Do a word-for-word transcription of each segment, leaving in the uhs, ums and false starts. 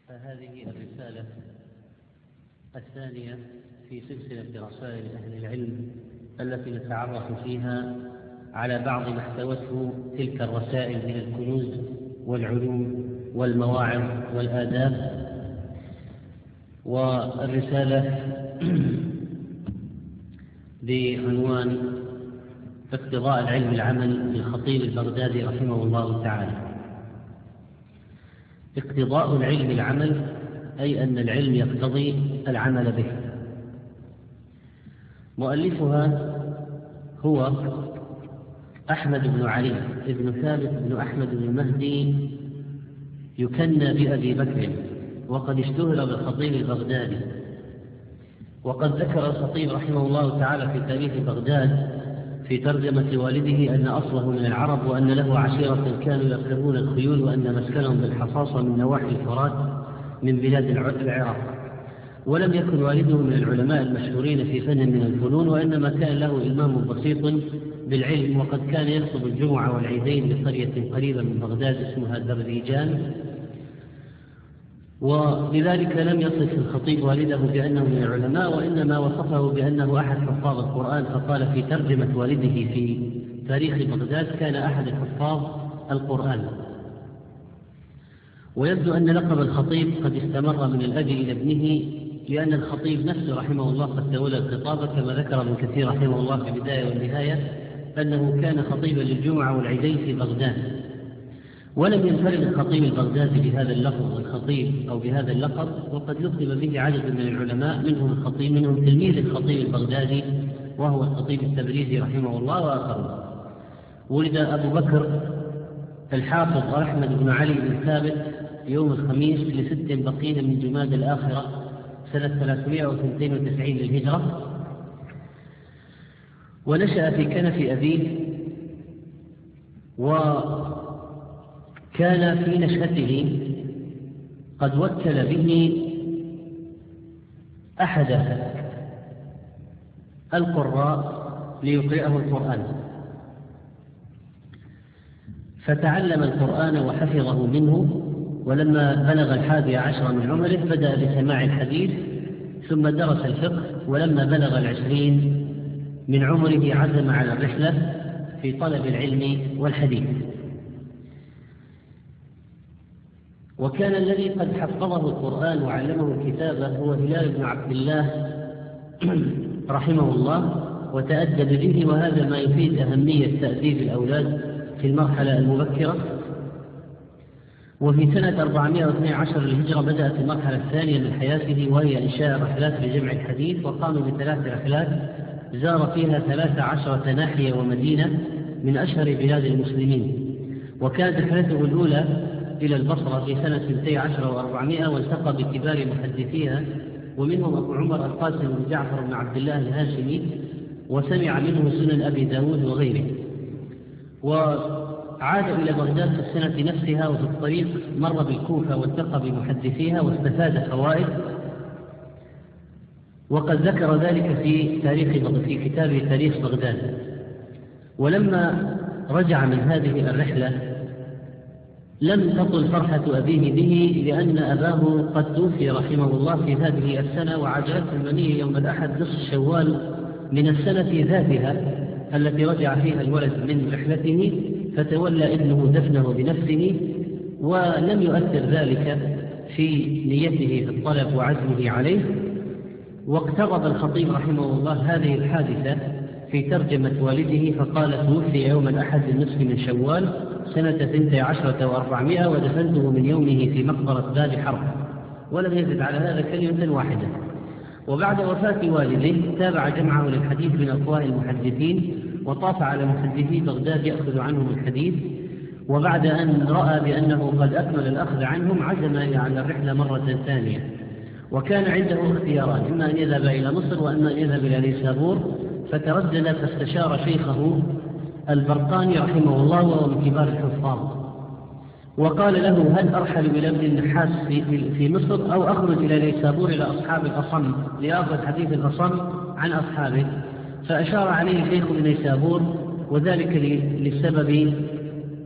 فهذه الرسالة الثانية في سلسلة رسائل أهل العلم التي نتعرف فيها على بعض ما احتوته تلك الرسائل من الكنوز والعلوم والمواعظ والآداب. والرسالة بعنوان اقتضاء العلم العمل للخطيب البغدادي رحمه الله تعالى. اقتضاء العلم العمل أي أن العلم يقتضي العمل به. مؤلفها هو أحمد بن علي بن ثابت بن أحمد بن المهدي، يكنى بأبي بكر، وقد اشتهر بالخطيب البغدادي. وقد ذكر الخطيب رحمه الله تعالى في تاريخ بغداد في ترجمة والده أن أصله من العرب، وأن له عشيرة كانوا يركبون الخيول، وأن مسكنهم بالحصاصة من نواحي الفرات من بلاد العراق. ولم يكن والده من العلماء المشهورين في فن من الفنون، وإنما كان له إلمام بسيط بالعلم، وقد كان يخطب الجمعة والعيدين بقرية قريبة من بغداد اسمها دربيجان. ولذلك لم يصف الخطيب والده بأنه من العلماء، وإنما وصفه بأنه أحد حفاظ القرآن، فقال في ترجمة والده في تاريخ بغداد كان أحد حفاظ القرآن. ويبدو أن لقب الخطيب قد استمر من الأب إلى ابنه، لأن الخطيب نفسه رحمه الله قد تولى الخطابة، كما ذكر ابن كثير رحمه الله في البداية والنهاية أنه كان خطيبا للجمعة والعيدين في بغداد. ولم ينفرد الخطيب البغدادي بهذا اللفظ الخطيب أو بهذا اللقب، وقد لقب به عدد من العلماء، منهم الخطيب منهم تلميذ الخطيب البغدادي وهو الخطيب التبريزي رحمه الله وآخرون. ولد أبو بكر الحافظ أحمد بن علي بن ثابت يوم الخميس لست بقين من جماد الآخرة سنة ثلاثمائة واثنين وتسعين للهجرة، ونشأ في كنف أبيه، وكان في نشأته قد وكل به أحد القراء ليقرئه القرآن، فتعلم القرآن وحفظه منه. ولما بلغ الحادي عشر من عمره بدأ بسماع الحديث، ثم درس الفقه. ولما بلغ العشرين من عمره عزم على الرحلة في طلب العلم والحديث. وكان الذي قد حفظه القرآن وعلمه الكتابة هو هلال بن عبد الله رحمه الله، وتأدب به، وهذا ما يفيد أهمية تأديب الأولاد في المرحلة المبكرة. وفي سنة أربعمائة واثني عشر للهجرة بدأت المرحلة الثانية من حياته، وهي إنشاء رحلات لجمع الحديث، وقام بثلاث رحلات زار فيها ثلاث عشرة ناحية ومدينة من أشهر بلاد المسلمين. وكانت رحلته الأولى إلى البصرة في سنة اثنتي عشر وأربعمائة، والتقى بكبار محدثيها، ومنهم أبو عمر القاسم بن جعفر بن عبد الله الهاشمي، وسمع منه سنن أبي داود وغيره. وعاد إلى بغداد في السنة نفسها، وفي الطريق مر بالكوفة والتقى بمحدثيها واستفاد فوائد، وقد ذكر ذلك في تاريخ في كتابه تاريخ بغداد. ولما رجع من هذه الرحلة لم تطل فرحة أبيه به، لأن أباه قد توفي رحمه الله في هذه السنة، وعجلته المنية يوم الأحد نصف شوال من السنة ذاتها التي رجع فيها الولد من رحلته، فتولى ابنه دفنه بنفسه، ولم يؤثر ذلك في نيته في الطلب وعزمه عليه. واقترب الخطيب رحمه الله هذه الحادثة في ترجمة والده، فقال: توفي يوم الأحد النصف من شوال سنة اثنتي عشرة وأربعمائة، ودفنته من يومه في مقبرة باب حرب. ولم يزد على هذا كلمة واحدة. وبعد وفاة والده تابع جمعه للحديث من أفواه المحدثين، وطاف على محدثي بغداد يأخذ عنهم الحديث. وبعد أن رأى بأنه قد أكمل الأخذ عنهم عزم على الرحلة مرة ثانية. وكان عنده اختياران، إما أن يذهب إلى مصر وإما أن يذهب إلى نيسابور، فتردد فاستشار شيخه البرقاني رحمه الله، وهو من كبار الحفاظ، وقال له: هل أرحل إلى ابن النحاس في, في مصر، أو أخرج إلى نيسابور إلى أصحاب الأصم لأخذ حديث الأصم عن أصحابه؟ فأشار عليه شيخ نيسابور، وذلك لسبب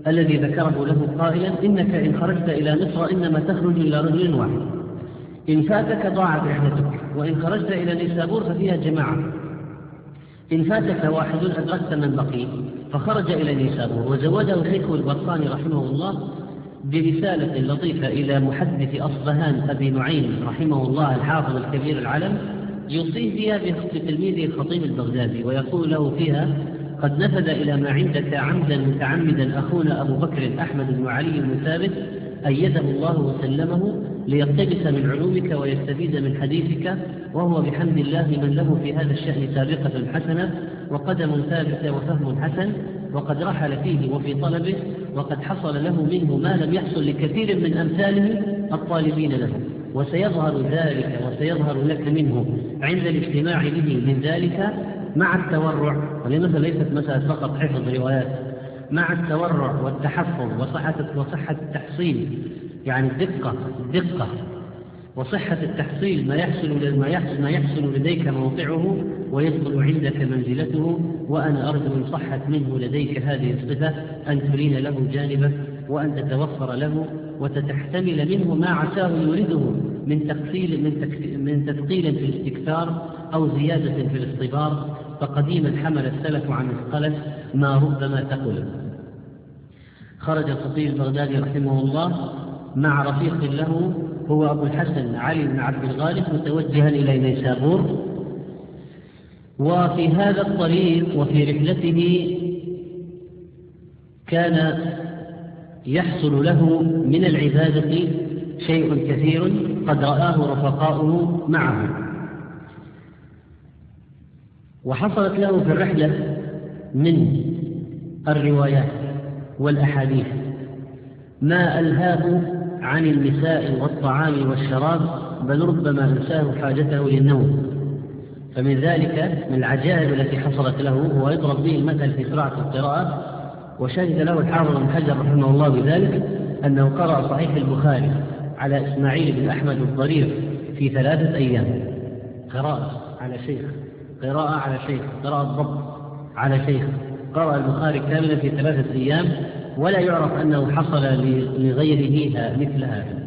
الذي ذكره له قائلا: إنك إن خرجت إلى مصر إنما تخرج إلى رجل واحد، إن فاتك ضاعت رحلتك، وإن خرجت إلى نيسابور ففيها جماعة، إن فاتك واحد أدركت من بقي. فخرج إلى نيسابور، وزوده شيخه البرقاني رحمه الله برسالة لطيفة إلى محدث أصبهان أبي نعيم رحمه الله الحافظ الكبير العلم، يوصيه فيها بتلميذه الخطيب البغدادي، ويقول له فيها: قد نفذ إلى ما عندك عمدا متعمدا أخونا أبو بكر أحمد بن علي بن ثابت أيده الله وسلمه ليقتبس من علومك ويستفيد من حديثك، وهو بحمد الله من له في هذا الشأن سابقة حسنة وقدم ثابتة وفهم حسن، وقد رحل فيه وفي طلبه، وقد حصل له منه ما لم يحصل لكثير من أمثاله الطالبين له، وسيظهر ذلك وسيظهر لك منه عند الاجتماع به من ذلك مع التورع. ولمثل ليست مسألة فقط حفظ روايات، مع التورع والتحفظ وصحة وصحة التحصيل، يعني الدقة الدقة وصحة التحصيل، ما يحصل ما يحصل ما يحصل لديك موقعه ويدخل عندك منزلته. وأنا أرجو إن صحت منه لديك هذه الصفة أن ترين له جانبه، وأن تتوفر له وتتحتمل منه ما عساه يريده من تقتيل من من تثقيل في الاستكثار أو زيادة في الاصطبار، فقديما حمل السلف عن الخلف ما ربما تقل. خرج الخطيب البغدادي رحمه الله مع رفيق له هو أبو الحسن علي بن عبد الغالب متوجها إلى نيسابور، وفي هذا الطريق وفي رحلته كان يحصل له من العبادة شيء كثير قد رآه رفقاؤه معه. وحصلت له في الرحلة من الروايات والأحاديث ما ألهاه عن النساء والطعام والشراب، بل ربما أنساه حاجته للنوم. فمن ذلك من العجائب التي حصلت له هو يضرب به المثل في سرعة القراءة، وشهد له الحافظ بن حجر رحمه الله بذلك أنه قرأ صحيح البخاري على إسماعيل بن أحمد الضرير في ثلاثة أيام، قراءة على شيخ، قراءة على شيخ، قراءة ضبط على شيخ، قرأ البخاري كاملا في ثلاثة أيام، ولا يعرف أنه حصل لغيره مثل هذا.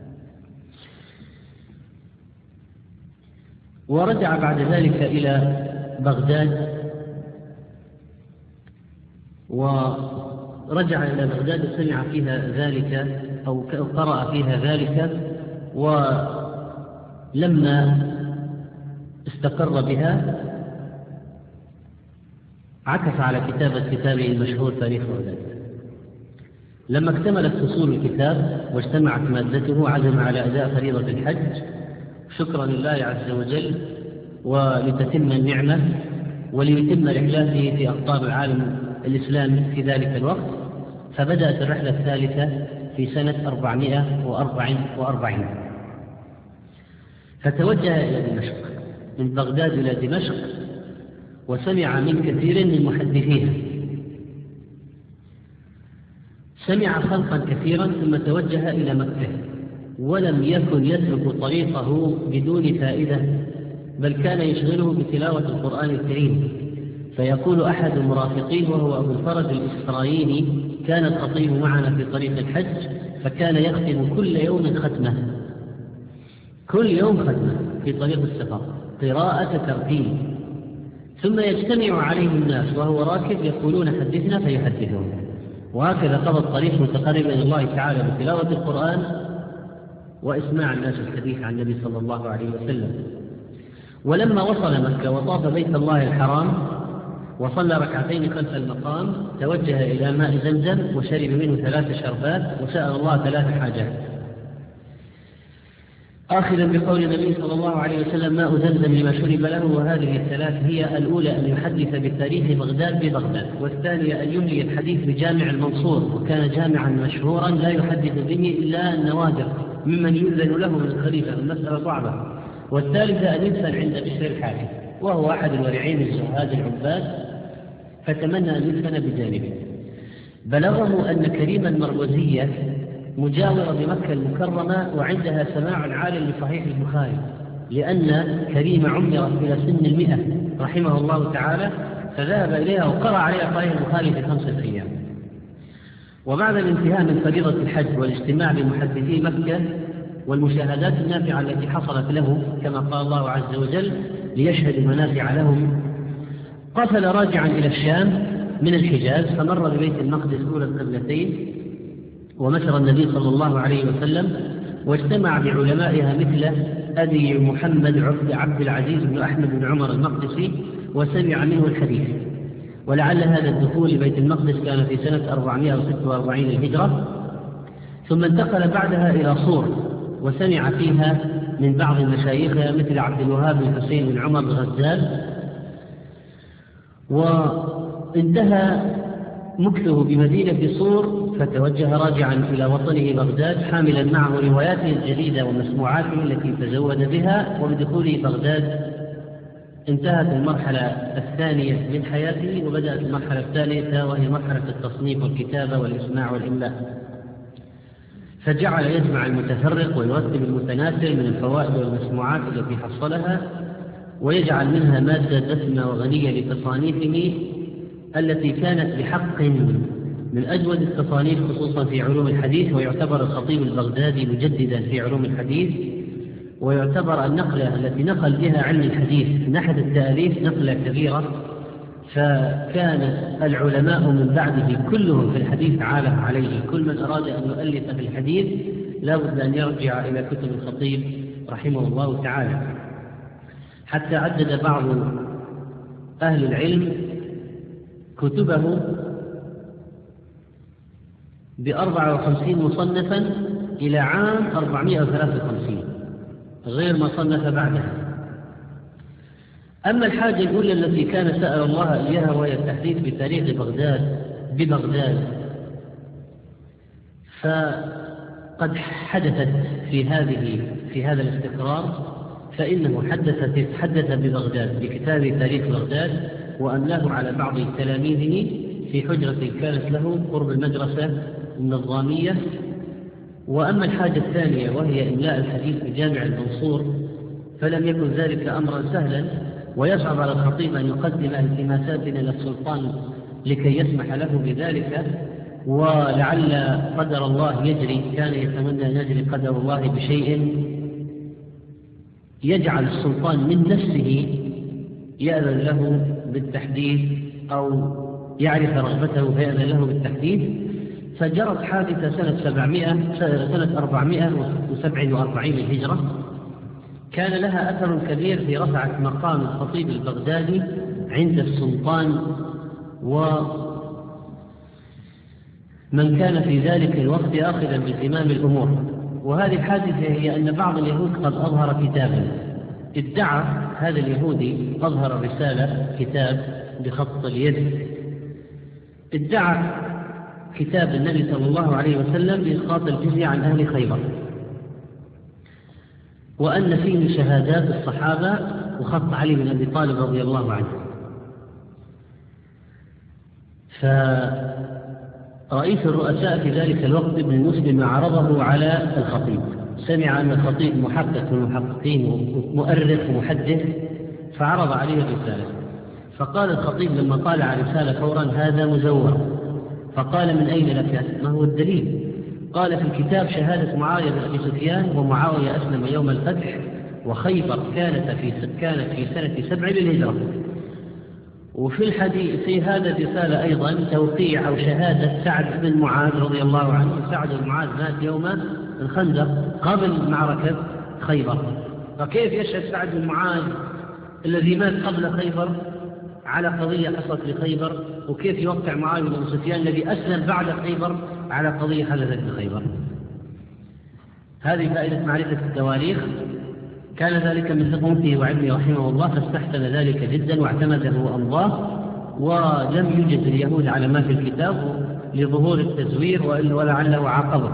ورجع بعد ذلك إلى بغداد، ورجع إلى بغداد سمع فيها ذلك أو قرأ فيها ذلك، ولما استقر بها عكف على كتابة كتابه المشهور تاريخ بغداد. لما اكتملت فصول الكتاب واجتمعت مادته عزم على أداء فريضة الحج شكرا لله عز وجل ولتتم النعمة وليتم رحلاته في أقطار العالم الإسلامي في ذلك الوقت. فبدأت الرحلة الثالثة في سنة أربعمائة وأربعة وأربعين، فتوجه إلى دمشق من بغداد إلى دمشق، وسمع من كثير من محدثيها، سمع خلقا كثيرا، ثم توجه إلى مكة، ولم يكن يسلك طريقه بدون فائدة، بل كان يشغله بتلاوة القرآن الكريم. فيقول أحد مرافقيه وهو أبو الفرج الإسرائيلي: كان الخطيب معنا في طريق الحج، فكان يختم كل يوم ختمة، كل يوم ختمة في طريق السفر، قراءة ترتيل، ثم يجتمع عليه الناس وهو راكب يقولون حدثنا فيحدثون. وهكذا قضى الطريق متقربا إلى الله تعالى بتلاوة القرآن وإسماع الناس الحديث عن النبي صلى الله عليه وسلم. ولما وصل مكة وطاف بيت الله الحرام وصلى ركعتين خلف المقام، توجه إلى ماء زمزم وشرب منه ثلاث شربات وسأل الله ثلاث حاجات، آخذا بقول النبي صلى الله عليه وسلم: ماء زمزم لما شرب له. وهذه الثلاث هي: الأولى أن يحدث بتاريخ بغداد ببغداد، والثانية أن يملي الحديث بجامع المنصور، وكان جامعا مشهورا لا يحدث به إلا النوادر ممن يؤذن له من الخليفة، المسألة صعبة. والثالثة أن يدفن عند بشر الحاكم، وهو أحد الورعين الزهاد العباد، فتمنى أن يدفن بجانبه. بلغه أن كريم المروزية مجاورة بمكة المكرمة وعندها سماع عال لصحيح البخاري، لأن كريم عمر إلى سن المئة رحمه الله تعالى، فذهب إليها وقرأ عليها صحيح البخاري في خمسة أيام. وبعد الانتهاء من فريضة الحج والاجتماع بمحدثي مكة والمشاهدات النافعة التي حصلت له كما قال الله عز وجل ليشهدوا منافع لهم، قفل راجعا إلى الشام من الحجاز، فمر ببيت المقدس أولى القبلتين ومسر النبي صلى الله عليه وسلم، واجتمع بعلمائها مثل أبي محمد عبد العزيز بن أحمد بن عمر المقدسي وسمع منه الحديث. ولعل هذا الدخول لبيت المقدس كان في سنة أربعمائة وستة وأربعين الهجرة. ثم انتقل بعدها إلى صور وسمع فيها من بعض مشايخها مثل عبد الوهاب بن حسين بن عمر الغزال. وانتهى مكثه بمدينة صور فتوجه راجعا إلى وطنه بغداد حاملا معه رواياته الجديدة ومسموعاته التي تزود بها. وبدخوله بغداد انتهت المرحلة الثانية من حياته وبدأت المرحلة الثالثة وهي مرحلة التصنيف والكتابة والإسماع والإملاء، فجعل يجمع المتفرق ويرتب المتناثر من الفوائد والمسموعات التي حصلها، ويجعل منها مادة دسمة وغنية لتصانيفه التي كانت بحق من أجود التصانيف خصوصا في علوم الحديث. ويعتبر الخطيب البغدادي مجددا في علوم الحديث، ويعتبر النقلة التي نقل بها علم الحديث من أحد التأليف نقلة كبيرة، فكان العلماء من بعده كلهم في الحديث عالة عليه. كل من أراد أن يؤلف في الحديث لا بد أن يرجع إلى كتب الخطيب رحمه الله تعالى، حتى عدد بعض أهل العلم كتبه بأربعة وخمسين مصنفا إلى عام أربعمائة وثلاثة وخمسين غير ما صنف بعدها. أما الحاجة الأولى التي كان سأل الله إياها وهي التحديث بتاريخ بغداد ببغداد فقد حدثت في هذه في هذا الاستقرار، فإنه حدث حدث ببغداد بكتاب تاريخ بغداد وأملاه على بعض تلاميذه في حجرة كانت له قرب المدرسة النظامية. وأما الحاجة الثانية وهي إملاء الحديث بجامع المنصور فلم يكن ذلك أمرا سهلا، ويصعب على الخطيب أن يقدم التماسات إلى السلطان لكي يسمح له بذلك، ولعل قدر الله يجري، كان يتمنى أن يجري قدر الله بشيء يجعل السلطان من نفسه يأذن له بالتحديث أو يعرف رغبته فيأذن له بالتحديث. فجرت حادثة سنة سبعمائة سنة أربعمائة وسبعة وأربعين الهجرة كان لها أثر كبير في رفعة مقام الخطيب البغدادي عند السلطان ومن كان في ذلك الوقت آخذا بزمام الأمور. وهذه الحادثة هي أن بعض اليهود قد أظهر كتابا، ادعى هذا اليهودي أظهر رسالة كتاب بخط اليد، ادعى كتاب النبي صلى الله عليه وسلم بإسقاط الجزية عن أهل خيبر، وأن فيه شهادات الصحابة وخط علي بن أبي طالب رضي الله عنه. فرئيس الرؤساء في ذلك الوقت ابن مسلم عرضه على الخطيب، سمع أن الخطيب محقق من المحققين ومؤرخ ومحدث فعرض عليه الرسالة. فقال الخطيب لما طالع الرسالة فورا هذا مزور. فقال من أين لك؟ ما هو الدليل؟ قال في الكتاب شهادة معاوية بن أبي سفيان، ومعاوية أسلم يوم الفتح، وخيبر كانت في كانت في سنة سبع للهجرة. وفي الحديث في هذا الرسالة أيضا توقيع أو شهادة سعد بن معاذ رضي الله عنه. سعد بن معاذ مات يوم الخندق قبل معركة خيبر، فكيف يشهد سعد بن معاذ الذي مات قبل خيبر على قضية حصلت لخيبر، وكيف يوقع معاوية بن أبي سفيان الذي أسلم بعد خيبر على قضية حدثت بخيبر؟ هذه فائدة معرفة التواريخ. كان ذلك من ثقته وعلمه رحمه الله، فاستحسن ذلك جدا واعتمده وأمضاه، ولم يوجد اليهود على ما في الكتاب لظهور التزوير ولعله عاقبه.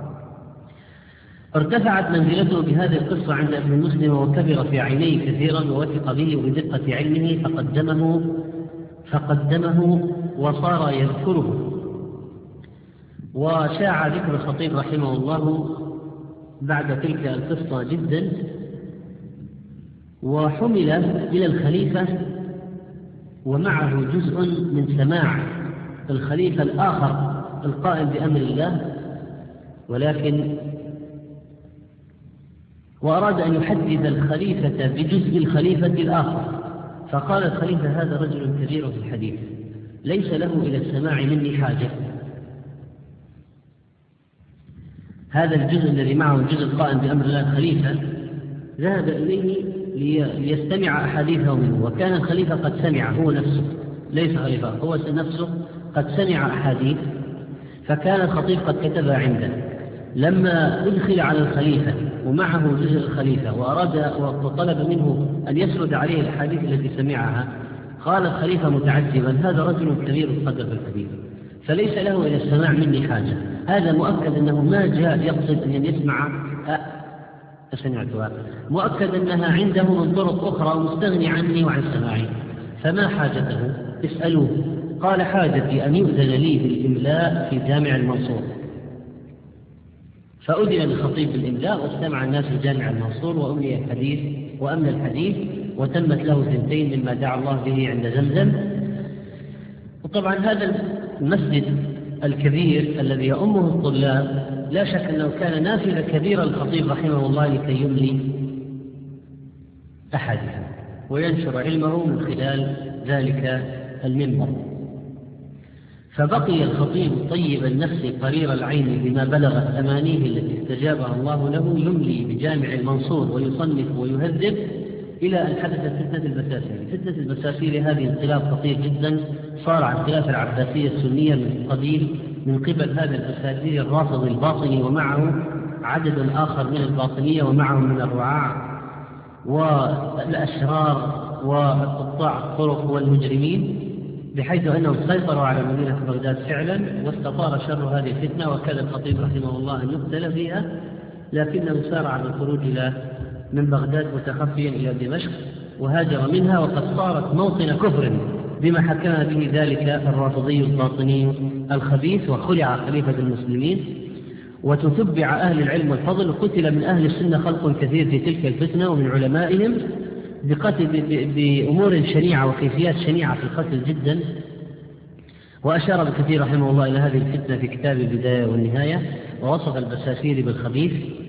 ارتفعت منزلته بهذه القصة عند ابن مسلم وكبر في عينيه كثيرا ووثق به وبدقة علمه فقدمه فقدمه وصار يذكره. وشاع ذكر الخطيب رحمه الله بعد تلك القصة جدا، وحمل إلى الخليفة ومعه جزء من سماع الخليفة الآخر القائم بأمر الله، ولكن وأراد أن يحدث الخليفة بجزء الخليفة الآخر، فقال الخليفة: هذا رجل كبير في الحديث ليس له إلى السماع مني حاجة. هذا الجزء الذي معه الجزء القائم بأمر الله الخليفة ذهب إليه ليستمع أحاديثه منه، وكان الخليفة قد سمع هو نفسه، ليس خليفة، هو نفسه قد سمع أحاديث، فكان الخطيب قد كتبها عنده. لما أدخل على الخليفة ومعه جزء الخليفة وأراد وطلب منه أن يسرد عليه الأحاديث التي سمعها، قال الخليفة متعجبا: هذا رجل كبير القدر الكبير فليس له إلى السماع مني حاجة. هذا مؤكد أنه ما جاء يقصد أن يسمع سمعتها، مؤكد أنها عنده من طرق أخرى ومستغني عني وعن سماعي، فما حاجته؟ اسألوه. قال: حاجتي أن يؤذن لي بالإملاء في جامع المنصور. فأذن للخطيب بالإملاء واستمع الناس في جامع المنصور وأملي الحديث وأمن الحديث، وتمت له سنتين مما دعا الله به عند زمزم. وطبعا هذا المسجد الكبير الذي يؤمه الطلاب لا شك أنه كان نافذة كبيرة للخطيب رحمه الله لكي يملي أحاديثه وينشر علمه من خلال ذلك المنبر. فبقي الخطيب طيب النفس قرير العين بما بلغت أمانيه التي استجابها الله له، يملي بجامع المنصور ويصنف ويهذب إلى أن حدثت فتنة البساسير. فتنة البساسير هذه انقلاب خطير جدا، صار عن خلاف العباسية السنية من قبيل من قبل هذا البساسير الرافض الباطني، ومعه عدد آخر من الباطنية، ومعهم من الرعاع والأشرار وقطاع الطرق والمجرمين، بحيث أنهم سيطروا على مدينة بغداد فعلا، واستطار شر هذه الفتنة، وكان الخطيب رحمه الله أن يقتل فيها، لكنه سارع بالخروج إلى من بغداد متخفيا إلى دمشق وهاجر منها، وقد صارت موطن كفر بما حكم به ذلك الرافضي الباطني الخبيث، وخلع خليفة المسلمين وتتبع أهل العلم والفضل، وقتل من أهل السنة خلق كثير في تلك الفتنة ومن علمائهم بقتل بأمور شنيعة وكيفيات شنيعة في القتل جدا. وأشار ابن كثير رحمه الله إلى هذه الفتنة في كتاب البداية والنهاية، ووصف البساسير بالخبيث.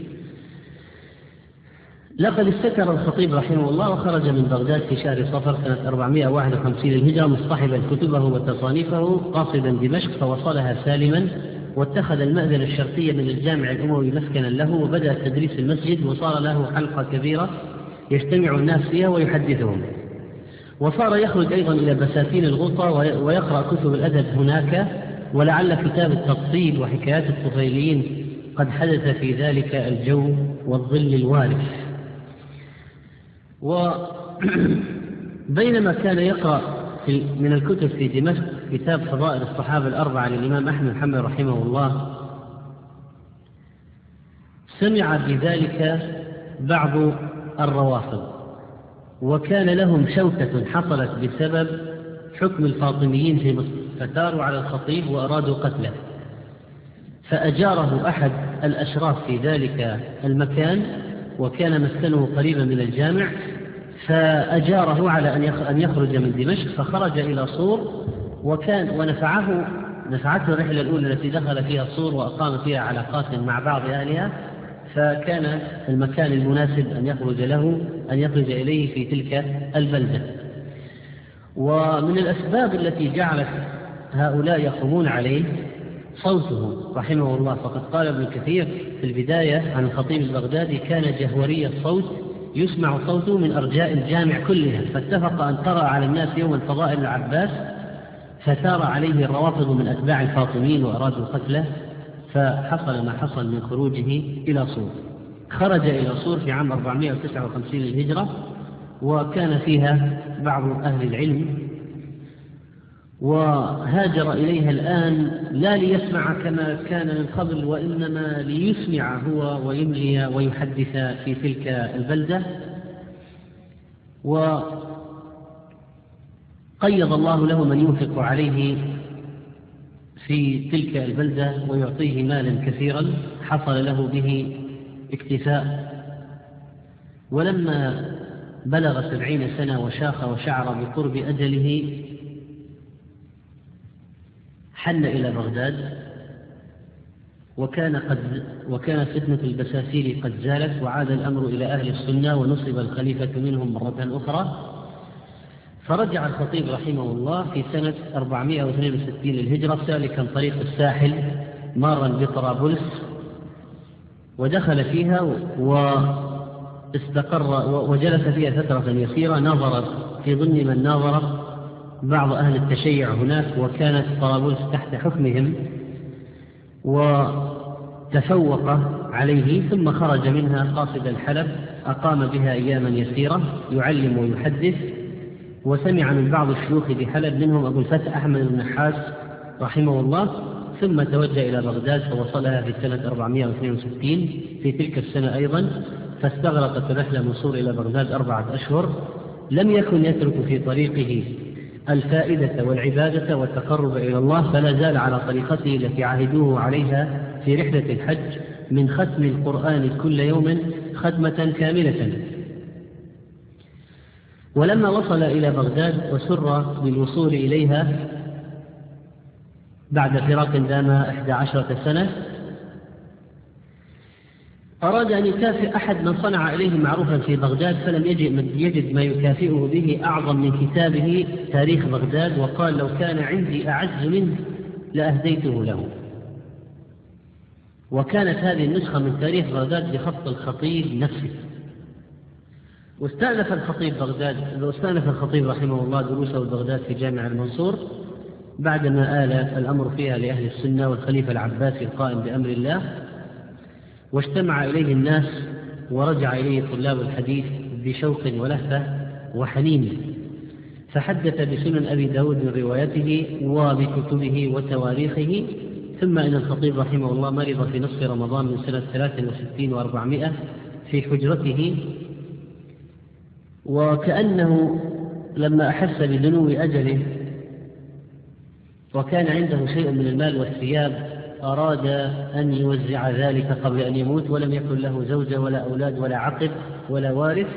لقد استكر الخطيب رحمه الله وخرج من بغداد في شهر صفر سنة أربعمائة وواحد وخمسين للهجرة مصطحبا كتبه وتصانيفه قاصدا دمشق، فوصلها سالما، واتخذ المأذن الشرقي من الجامع الأموي مسكنا له، وبدأ تدريس المسجد، وصار له حلقة كبيرة يجتمع الناس فيها ويحدثهم. وصار يخرج أيضا إلى بساتين الغوطة ويقرأ كتب الأدب هناك، ولعل كتاب التفصيل وحكايات الطفيليين قد حدث في ذلك الجو والظل الوارف. وبينما كان يقرأ من الكتب في دمشق كتاب فضائل الصحابة الأربعة للإمام أحمد محمد رحمه الله، سمع بذلك بعض الروافض، وكان لهم شوكة حصلت بسبب حكم الفاطميين في مصر، فثاروا على الخطيب وأرادوا قتله، فأجاره أحد الأشراف في ذلك المكان، وكان مسكنه قريبا من الجامع، فأجاره على أن يخرج من دمشق، فخرج إلى صور، وكان ونفعه نفعته الرحلة الأولى التي دخل فيها صور وأقام فيها علاقات مع بعض أهلها، فكان المكان المناسب أن يخرج له أن يخرج إليه في تلك البلدة. ومن الأسباب التي جعلت هؤلاء يقومون عليه صوته رحمه الله، فقد قال ابن كثير في البداية عن الخطيب البغدادي: كان جهوري الصوت يسمع صوته من أرجاء الجامع كلها، فاتفق أن ترى على الناس يوم فضائل العباس، فثار عليه الروافض من أتباع الفاطميين وأرادوا قتله، فحصل ما حصل من خروجه إلى صور. خرج إلى صور في عام أربعمائة وتسعة وخمسين للهجرة، وكان فيها بعض أهل العلم، وهاجر إليها الآن لا ليسمع كما كان من قبل، وإنما ليسمع هو ويملي ويحدث في تلك البلدة. وقيض الله له من ينفق عليه في تلك البلدة ويعطيه مالا كثيرا، حصل له به اكتفاء. ولما بلغ سبعين سنة وشاخ وشعر بقرب أجله، حن إلى بغداد وكان قد وكانت فتنة البساسيل قد زالت، وعاد الأمر إلى أهل السنة ونصب الخليفة منهم مرة أخرى. فرجع الخطيب رحمه الله في سنة أربعمائة واثنين وستين للهجرة سالكا طريق الساحل مارا بطرابلس، ودخل فيها واستقر وجلس فيها فترة يسيرة، نظر في ضمن من ناظر بعض أهل التشيع هناك، وكانت طرابلس تحت حكمهم، وتفوق عليه ثم خرج منها قاصد الحلب، أقام بها أياما يسيرة يعلم ويحدث، وسمع من بعض الشيوخ بحلب منهم أبو الفتح أحمد بن نحاس رحمه الله، ثم توجه إلى بغداد فوصلها في سنة أربعمائة واثنين وستين في تلك السنة أيضا، فاستغرقت الرحلة من صور إلى بغداد أربعة أشهر. لم يكن يترك في طريقه الفائدة والعبادة والتقرب إلى الله، فلا زال على طريقته التي عهدوه عليها في رحلة الحج من ختم القرآن كل يوم ختمة كاملة. ولما وصل إلى بغداد وسر بالوصول إليها بعد فراق دام إحدى عشرة سنة، أراد أن يكافئ أحد من صنع إليه معروفا في بغداد، فلم يجد ما يكافئه به أعظم من كتابه تاريخ بغداد، وقال: لو كان عندي أعز منه لأهديته له. وكانت هذه النسخة من تاريخ بغداد بخط الخطيب نفسه. واستأنف الخطيب بغداد واستأنف الخطيب رحمه الله دروسه بغداد في جامع المنصور بعدما آل الأمر فيها لأهل السنة والخليفة العباسي القائم بأمر الله، واجتمع إليه الناس ورجع إليه طلاب الحديث بشوق ولهفة وحنين، فحدث بسنن أبي داود من روايته وبكتبه وتواريخه. ثم إن الخطيب رحمه الله مرض في نصف رمضان من سنة ثلاث وستين وأربعمائة في حجرته، وكأنه لما أحس بدنو أجله وكان عنده شيء من المال والثياب أراد أن يوزع ذلك قبل أن يموت، ولم يكن له زوجة ولا أولاد ولا عقب ولا وارث،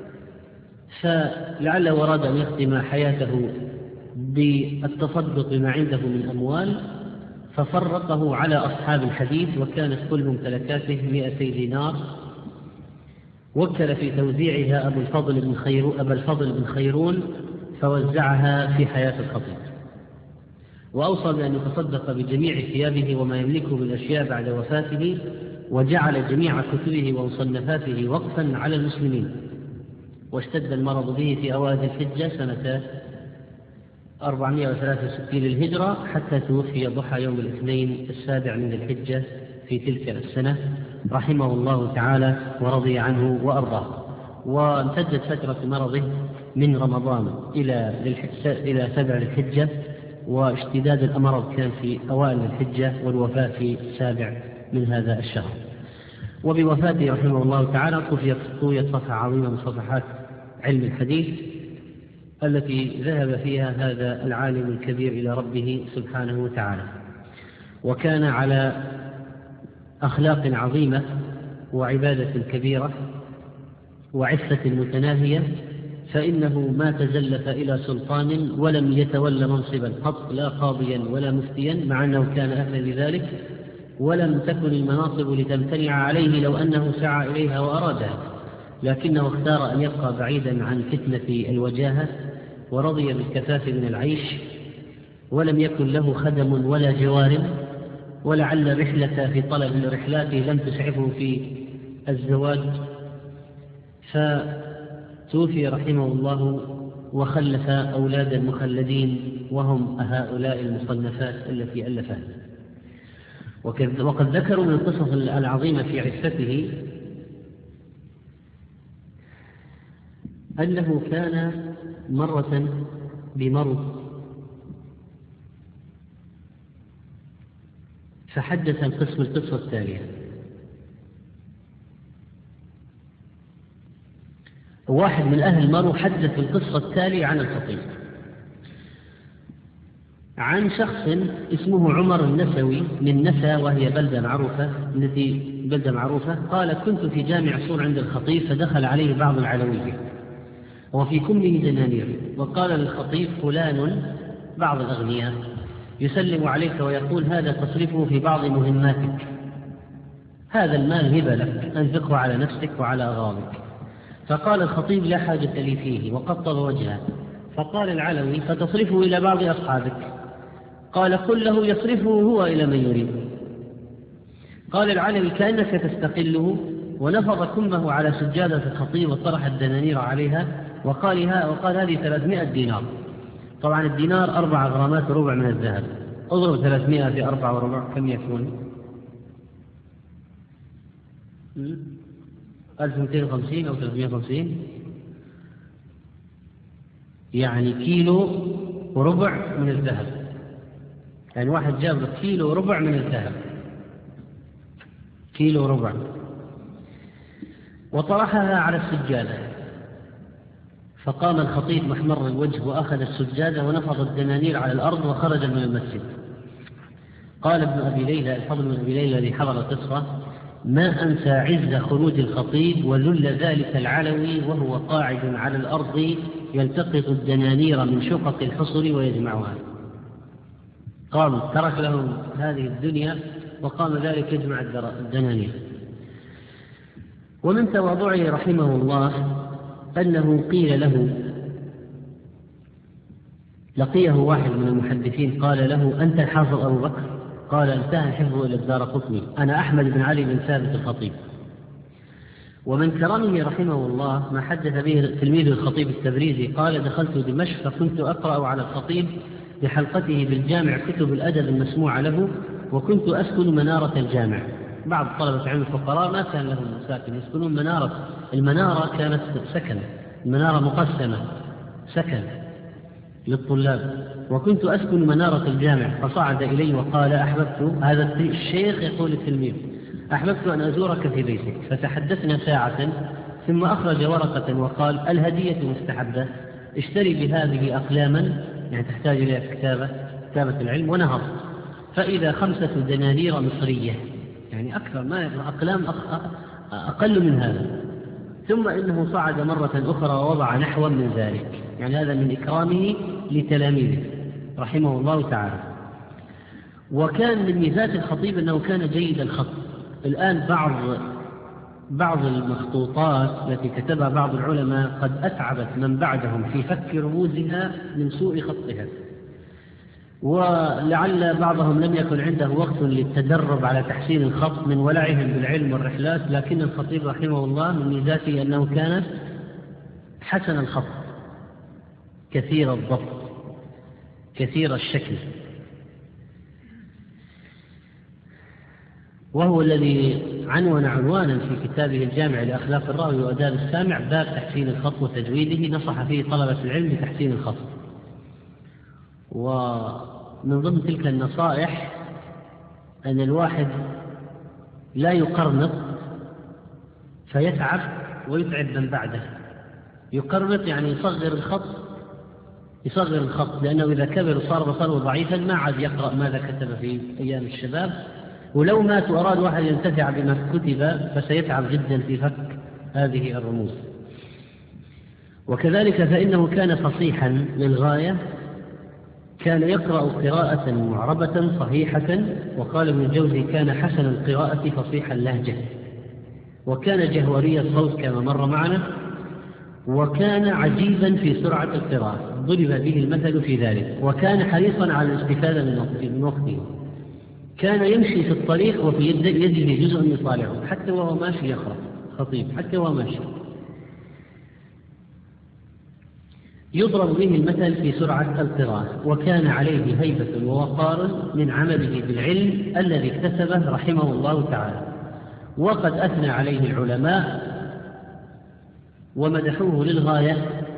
فلعله أراد أن يختم حياته بالتصدق بما عنده من أموال، ففرقه على أصحاب الحديث، وكانت كل ممتلكاته مئتي دينار، وكل في توزيعها أبو الفضل بن خيرون, أبو الفضل بن خيرون فوزعها في حياة الخطيب، وأوصى بأن يتصدق بجميع ثيابه وما يملكه من أشياء بعد وفاته، وجعل جميع كتبه ومصنفاته وقفا على المسلمين. واشتد المرض به في أوائل الحجة سنة أربعمائة وثلاثة وستين للهجرة، حتى توفي ضحى يوم الاثنين السابع من الحجة في تلك السنة رحمه الله تعالى ورضي عنه وأرضاه. وامتدت فترة مرضه من رمضان إلى إلى سبع الحجة، واشتداد الأمراض كان في أوائل الحجة، والوفاة في السابع من هذا الشهر. وبوفاته رحمه الله تعالى طويت صفحة عظيمة من صفحات علم الحديث التي ذهب فيها هذا العالم الكبير إلى ربه سبحانه وتعالى، وكان على أخلاق عظيمة وعبادة كبيرة وعفة متناهية، فإنه ما تزلف إلى سلطان ولم يتولى منصبا قط، لا قاضيا ولا مفتيا، مع أنه كان أهلا لذلك، ولم تكن المناصب لتمتنع عليه لو أنه سعى إليها وأرادها، لكنه اختار أن يبقى بعيدا عن فتنة الوجاهة، ورضي بالكفاف من العيش، ولم يكن له خدم ولا جوار، ولعل رحلة في طلب رحلاته لم تسعفه في الزواج، فتوفي رحمه الله وخلف أولادا مخلدين، وهم هؤلاء المصنفات التي ألفها. وقد ذكروا من القصص العظيمة في عفته أنه كان مرة بمرض، فحدث القسم القصة التالية: واحد من أهل المرو حدث القصة التالية عن الخطيب، عن شخص اسمه عمر النسوي من نسا، وهي بلدة معروفة التي بلدة معروفة. قال: كنت في جامع صور عند الخطيب، فدخل عليه بعض العلوية وفي كمه دنانير، وقال للخطيب: فلان بعض الأغنياء يسلم عليك ويقول هذا تصرفه في بعض مهماتك، هذا المال هبة لك، أنفقه على نفسك وعلى أغراضك. فقال الخطيب: لا حاجة لي فيه، وقطب وجهه. فقال العلوي: فتصرفه إلى بعض أصحابك. قال: قل له يصرفه هو إلى من يريد. قال العلوي: كأنك تستقله. ونفض كمه على سجادة الخطيب وطرح الدنانير عليها، وقال, ها وقال هذه ثلاثمائة دينار. طبعا الدينار أربع غرامات وربع من الذهب. اضرب ثلاثمائة في أربع وربع كم يكون؟ ألف ومئتين وخمسين أو ثلاثمائة وخمسين، يعني كيلو وربع من الذهب. يعني واحد جاب كيلو وربع من الذهب، كيلو وربع، وطرحها على السجادة. فقام الخطيب محمر الوجه وأخذ السجادة ونفض الدنانير على الأرض وخرج من المسجد. قال ابن أبي ليلى، الفضل بن أبي ليلى الذي حضر القصة: ما أنسى عز خروج الخطيب وذل ذلك العلوي وهو قاعد على الأرض يلتقط الدنانير من شقق الحصر ويجمعها. قام ترك لهم هذه الدنيا وقام ذلك يجمع الدنانير. ومن تواضعه رحمه الله أنه قيل له، لقيه واحد من المحدثين قال له: أنت الحافظ أبو بكر؟ قال: انتهى حفظه إلى الدارقطني، أنا أحمد بن علي بن ثابت الخطيب. ومن كرمه رحمه الله ما حدث به تلميذ الخطيب التبريزي قال: دخلت دمشق فكنت أقرأ على الخطيب بحلقته بالجامع كتب الأدب المسموع له، وكنت أسكن منارة الجامع. بعض طلبة علم الفقراء ما كان لهم مساكن، يسكنون منارة. المنارة كانت سكن، المنارة مقسمة سكن للطلاب. وكنت أسكن منارة الجامع، فصعد إلي وقال: أحببت، هذا الشيخ يقول التلميذ: أحببت أن أزورك في بيتك. فتحدثنا ساعة، ثم أخرج ورقة وقال: الهدية مستحبة، اشتري بهذه أقلاما، يعني تحتاج إلى كتابة كتابة العلم. ونهض فإذا خمسة دنانير مصرية، يعني أكثر ما أقلام أقل من هذا. ثم إنه صعد مرة أخرى ووضع نحوا من ذلك، يعني هذا من إكرامه لتلاميذه رحمه الله تعالى. وكان من ميزات الخطيب أنه كان جيد الخط. الآن بعض بعض المخطوطات التي كتبها بعض العلماء قد أتعبت من بعدهم في فك رموزها من سوء خطها، ولعل بعضهم لم يكن عنده وقت للتدرب على تحسين الخط من ولعهم بالعلم والرحلات. لكن الخطيب رحمه الله من ميزاته أنه كان حسن الخط، كثير الضبط، كثير الشكل، وهو الذي عنون عنوانا في كتابه الجامع لأخلاق الراوي وآداب السامع باب تحسين الخط وتجويده، نصح فيه طلبة العلم بتحسين الخط. ومن ضمن تلك النصائح أن الواحد لا يقرنط فيتعب ويتعب من بعده. يقرنط يعني يصغر الخط يصغر الخط لأنه إذا كبر صار بصره ضعيفا ما عاد يقرأ ماذا كتب في أيام الشباب، ولو مات وأراد واحد ينتفع بما كتب فسيتعب جدا في فك هذه الرموز. وكذلك فإنه كان فصيحا للغاية، كان يقرأ قراءة معربة صحيحة. وقال ابن الجوزي: كان حسن القراءة فصيح اللهجة، وكان جهوري الصوت كما مر معنا، وكان عجيبا في سرعة القراءة، ضرب به المثل في ذلك. وكان حريصا على الاستفادة من وقته، كان يمشي في الطريق وفي يده جزء يطالعه حتى وهو ماشي يقرأ خطيب، حتى وهو ماشي يضرب به المثل في سرعة القراءة. وكان عليه هيبة ووقار من عمله بالعلم الذي اكتسبه رحمه الله تعالى. وقد أثنى عليه العلماء ومدحوه للغاية،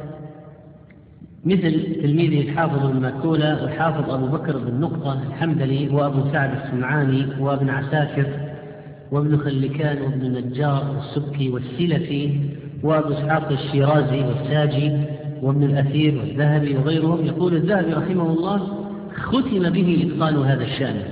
مثل تلميذه الحافظ الماكولة والحافظ أبو بكر بن نقطة الحنبلي وأبو سعد السمعاني وابن عساكر وابن خلكان وابن النجار والسبكي والسلفي وأبو إسحاق الشيرازي والساجي وابن الأثير والذهبي وغيرهم. يقول الذهبي رحمه الله: ختم به إتقان هذا الشأن.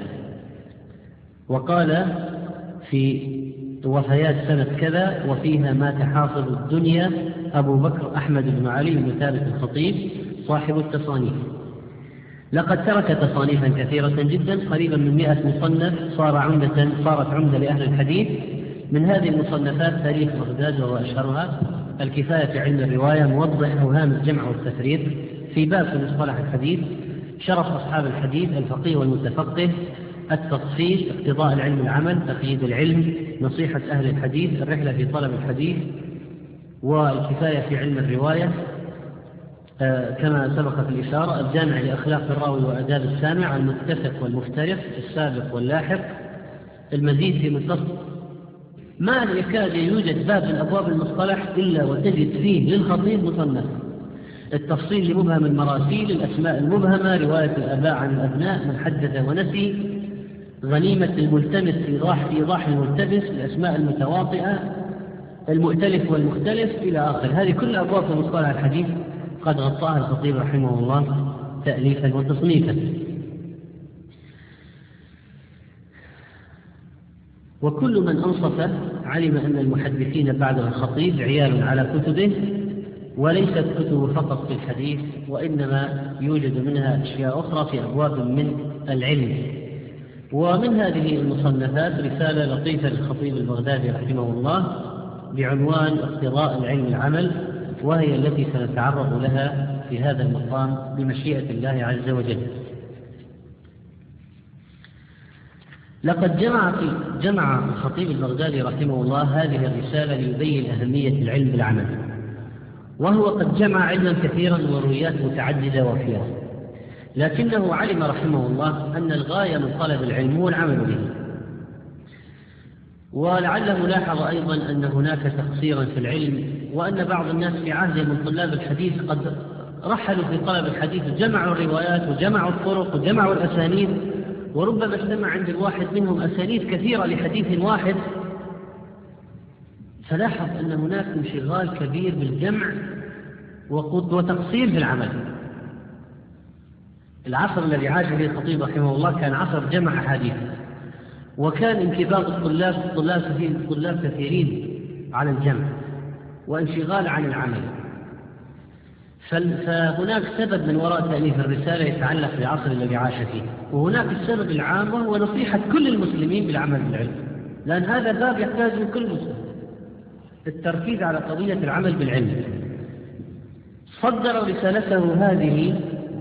وقال في وفيات سنة كذا: وفيها مات حافظ الدنيا أبو بكر أحمد بن علي بن ثابت الخطيب صاحب التصانيف. لقد ترك تصانيفا كثيرة جدا، قريبا من مئة مصنف، صار عمدة صارت عمدة لأهل الحديث، من هذه المصنفات تاريخ بغداد وهو أشهرها، الكفاية في علم الرواية، موضح أوهام الجمع والتفريق في باب في مصطلح الحديث، شرف أصحاب الحديث، الفقيه والمتفقه، التفصيل، اقتضاء العلم العمل، تقييد العلم، نصيحة أهل الحديث، الرحلة في طلب الحديث، والكفاية في علم الرواية آه كما سبق في الإشارة، الجامع لأخلاق الراوي وآداب السامع، المتفق والمفترق، السابق واللاحق، المزيد في متصل. ما يكاد يوجد باب من أبواب المصطلح إلا وتجد فيه للخطيب مصنف، التفصيل لمبهم المراسيل، الأسماء المبهمة، رواية الآباء عن الأبناء، من حدث ونسي، غنيمة الملتمس، إيضاح إيضاح الملتبس، الأسماء المتواطئة، المؤتلف والمختلف إلى آخر. هذه كل أبواب في مصطلح الحديث قد غطاها الخطيب رحمه الله تأليفا وتصنيفا. وكل من أنصف علم أن المحدثين بعد الخطيب عيال على كتبه، وليست كتب فقط في الحديث، وإنما يوجد منها أشياء أخرى في أبواب من العلم. ومن هذه المصنفات رسالة لطيفة للخطيب البغدادي رحمه الله بعنوان اقتضاء العلم العمل، وهي التي سنتعرض لها في هذا المقام بمشيئة الله عز وجل. لقد جمع في جمع الخطيب البغدادي رحمه الله هذه الرسالة ليبين أهمية العلم بالعمل، وهو قد جمع علما كثيرا ورؤيات متعددة وفيرة، لكنه علم رحمه الله أن الغاية من طلب العلم هو العمل به. ولعله لاحظ أيضا أن هناك تقصيرا في العلم، وأن بعض الناس في عهد من طلاب الحديث قد رحلوا في طلب الحديث، جمعوا الروايات وجمعوا الطرق وجمعوا الأسانيد، وربما اجتمع عند الواحد منهم أسانيد كثيرة لحديث واحد، فلاحظ أن هناك انشغال كبير بالجمع وتقصير في العمل. العصر الذي عاش فيه الخطيب رحمه الله كان عصر جمع أحاديث، وكان انكباب الطلاب الطلاب كثير الطلاب كثيرين على الجمع وانشغال عن العمل. فهناك سبب من وراء تأليف الرسالة يتعلق بالعصر الذي عاش فيه، وهناك السبب العام وهو نصيحة كل المسلمين بالعمل بالعلم، لأن هذا باب يحتاج من كل مسلم، التركيز على قضية العمل بالعلم. صدر رسالته هذه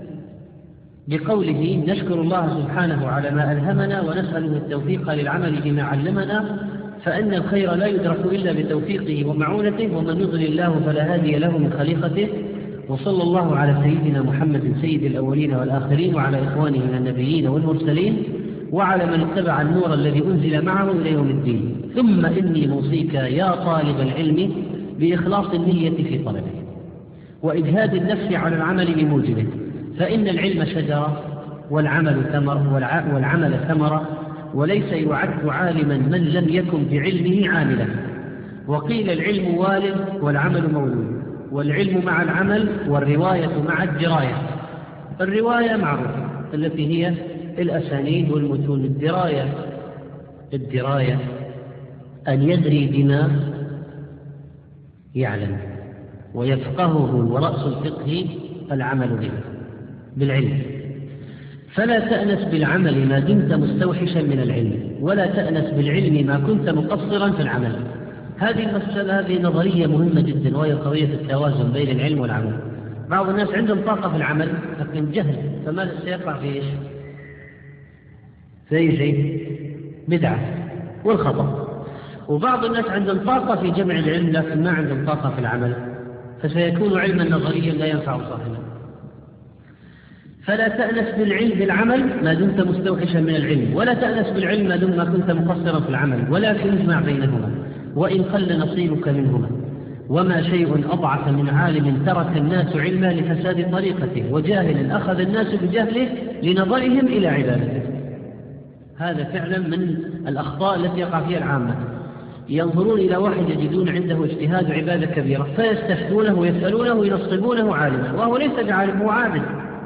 بقوله: نشكر الله سبحانه على ما ألهمنا ونسأله التوفيق للعمل بما علمنا، فإن الخير لا يدرك إلا بتوفيقه ومعونته، ومن يضلل الله فلا هادي له من خليقته. وصلى الله على سيدنا محمد سيد الأولين والآخرين، وعلى إخوانه من النبيين والمرسلين، وعلى من اتبع النور الذي أنزل معه إلى يوم الدين. ثم إني موصيك يا طالب العلم بإخلاص النية في طلبه، وإجهاد النفس على العمل بموجبه، فإن العلم شجرة والعمل ثمر والعمل ثمرة، وليس يعد عالما من لم يكن بعلمه عاملا. وقيل العلم والد والعمل مولود، والعلم مع العمل والرواية مع الدراية. الرواية معروفة التي هي الأسانيد والمتون. الدراية الدراية أن يدري بما يعلم ويفقهه، ورأس الفقه العمل به بالعلم. فلا تأنس بالعمل ما دمت مستوحشا من العلم، ولا تأنس بالعلم ما كنت مقصرا في العمل. هذه المسألة هذه نظرية مهمة جدا، وهي قضية التوازن بين العلم والعمل. بعض الناس عندهم طاقة في العمل لكن جهل، فماذا سيقع في إيش؟ في أي شيء؟ بدعة والخطأ. وبعض الناس عندهم طاقة في جمع العلم لكن ما عندهم طاقة في العمل، فسيكون علما نظريا لا ينفع صاحبه. فلا تأنس بالعلم بالعمل ما دمت مستوحشا من العلم، ولا تأنس بالعلم ما دمت ما كنت مقصرا في العمل، ولكن اجمع بينهما وإن قل نصيبك منهما. وما شيء أضعف من عالم ترك الناس علما لفساد طريقته، وجاهل أخذ الناس بجهله لنظرهم إلى عبادته. هذا فعلا من الأخطاء التي يقع فيها العامة، ينظرون إلى واحد يجدون عنده اجتهاد عبادة كبيرة فيستفتونه ويسألونه وينصبونه عالما، وهو ليس بعالم، هو عابد.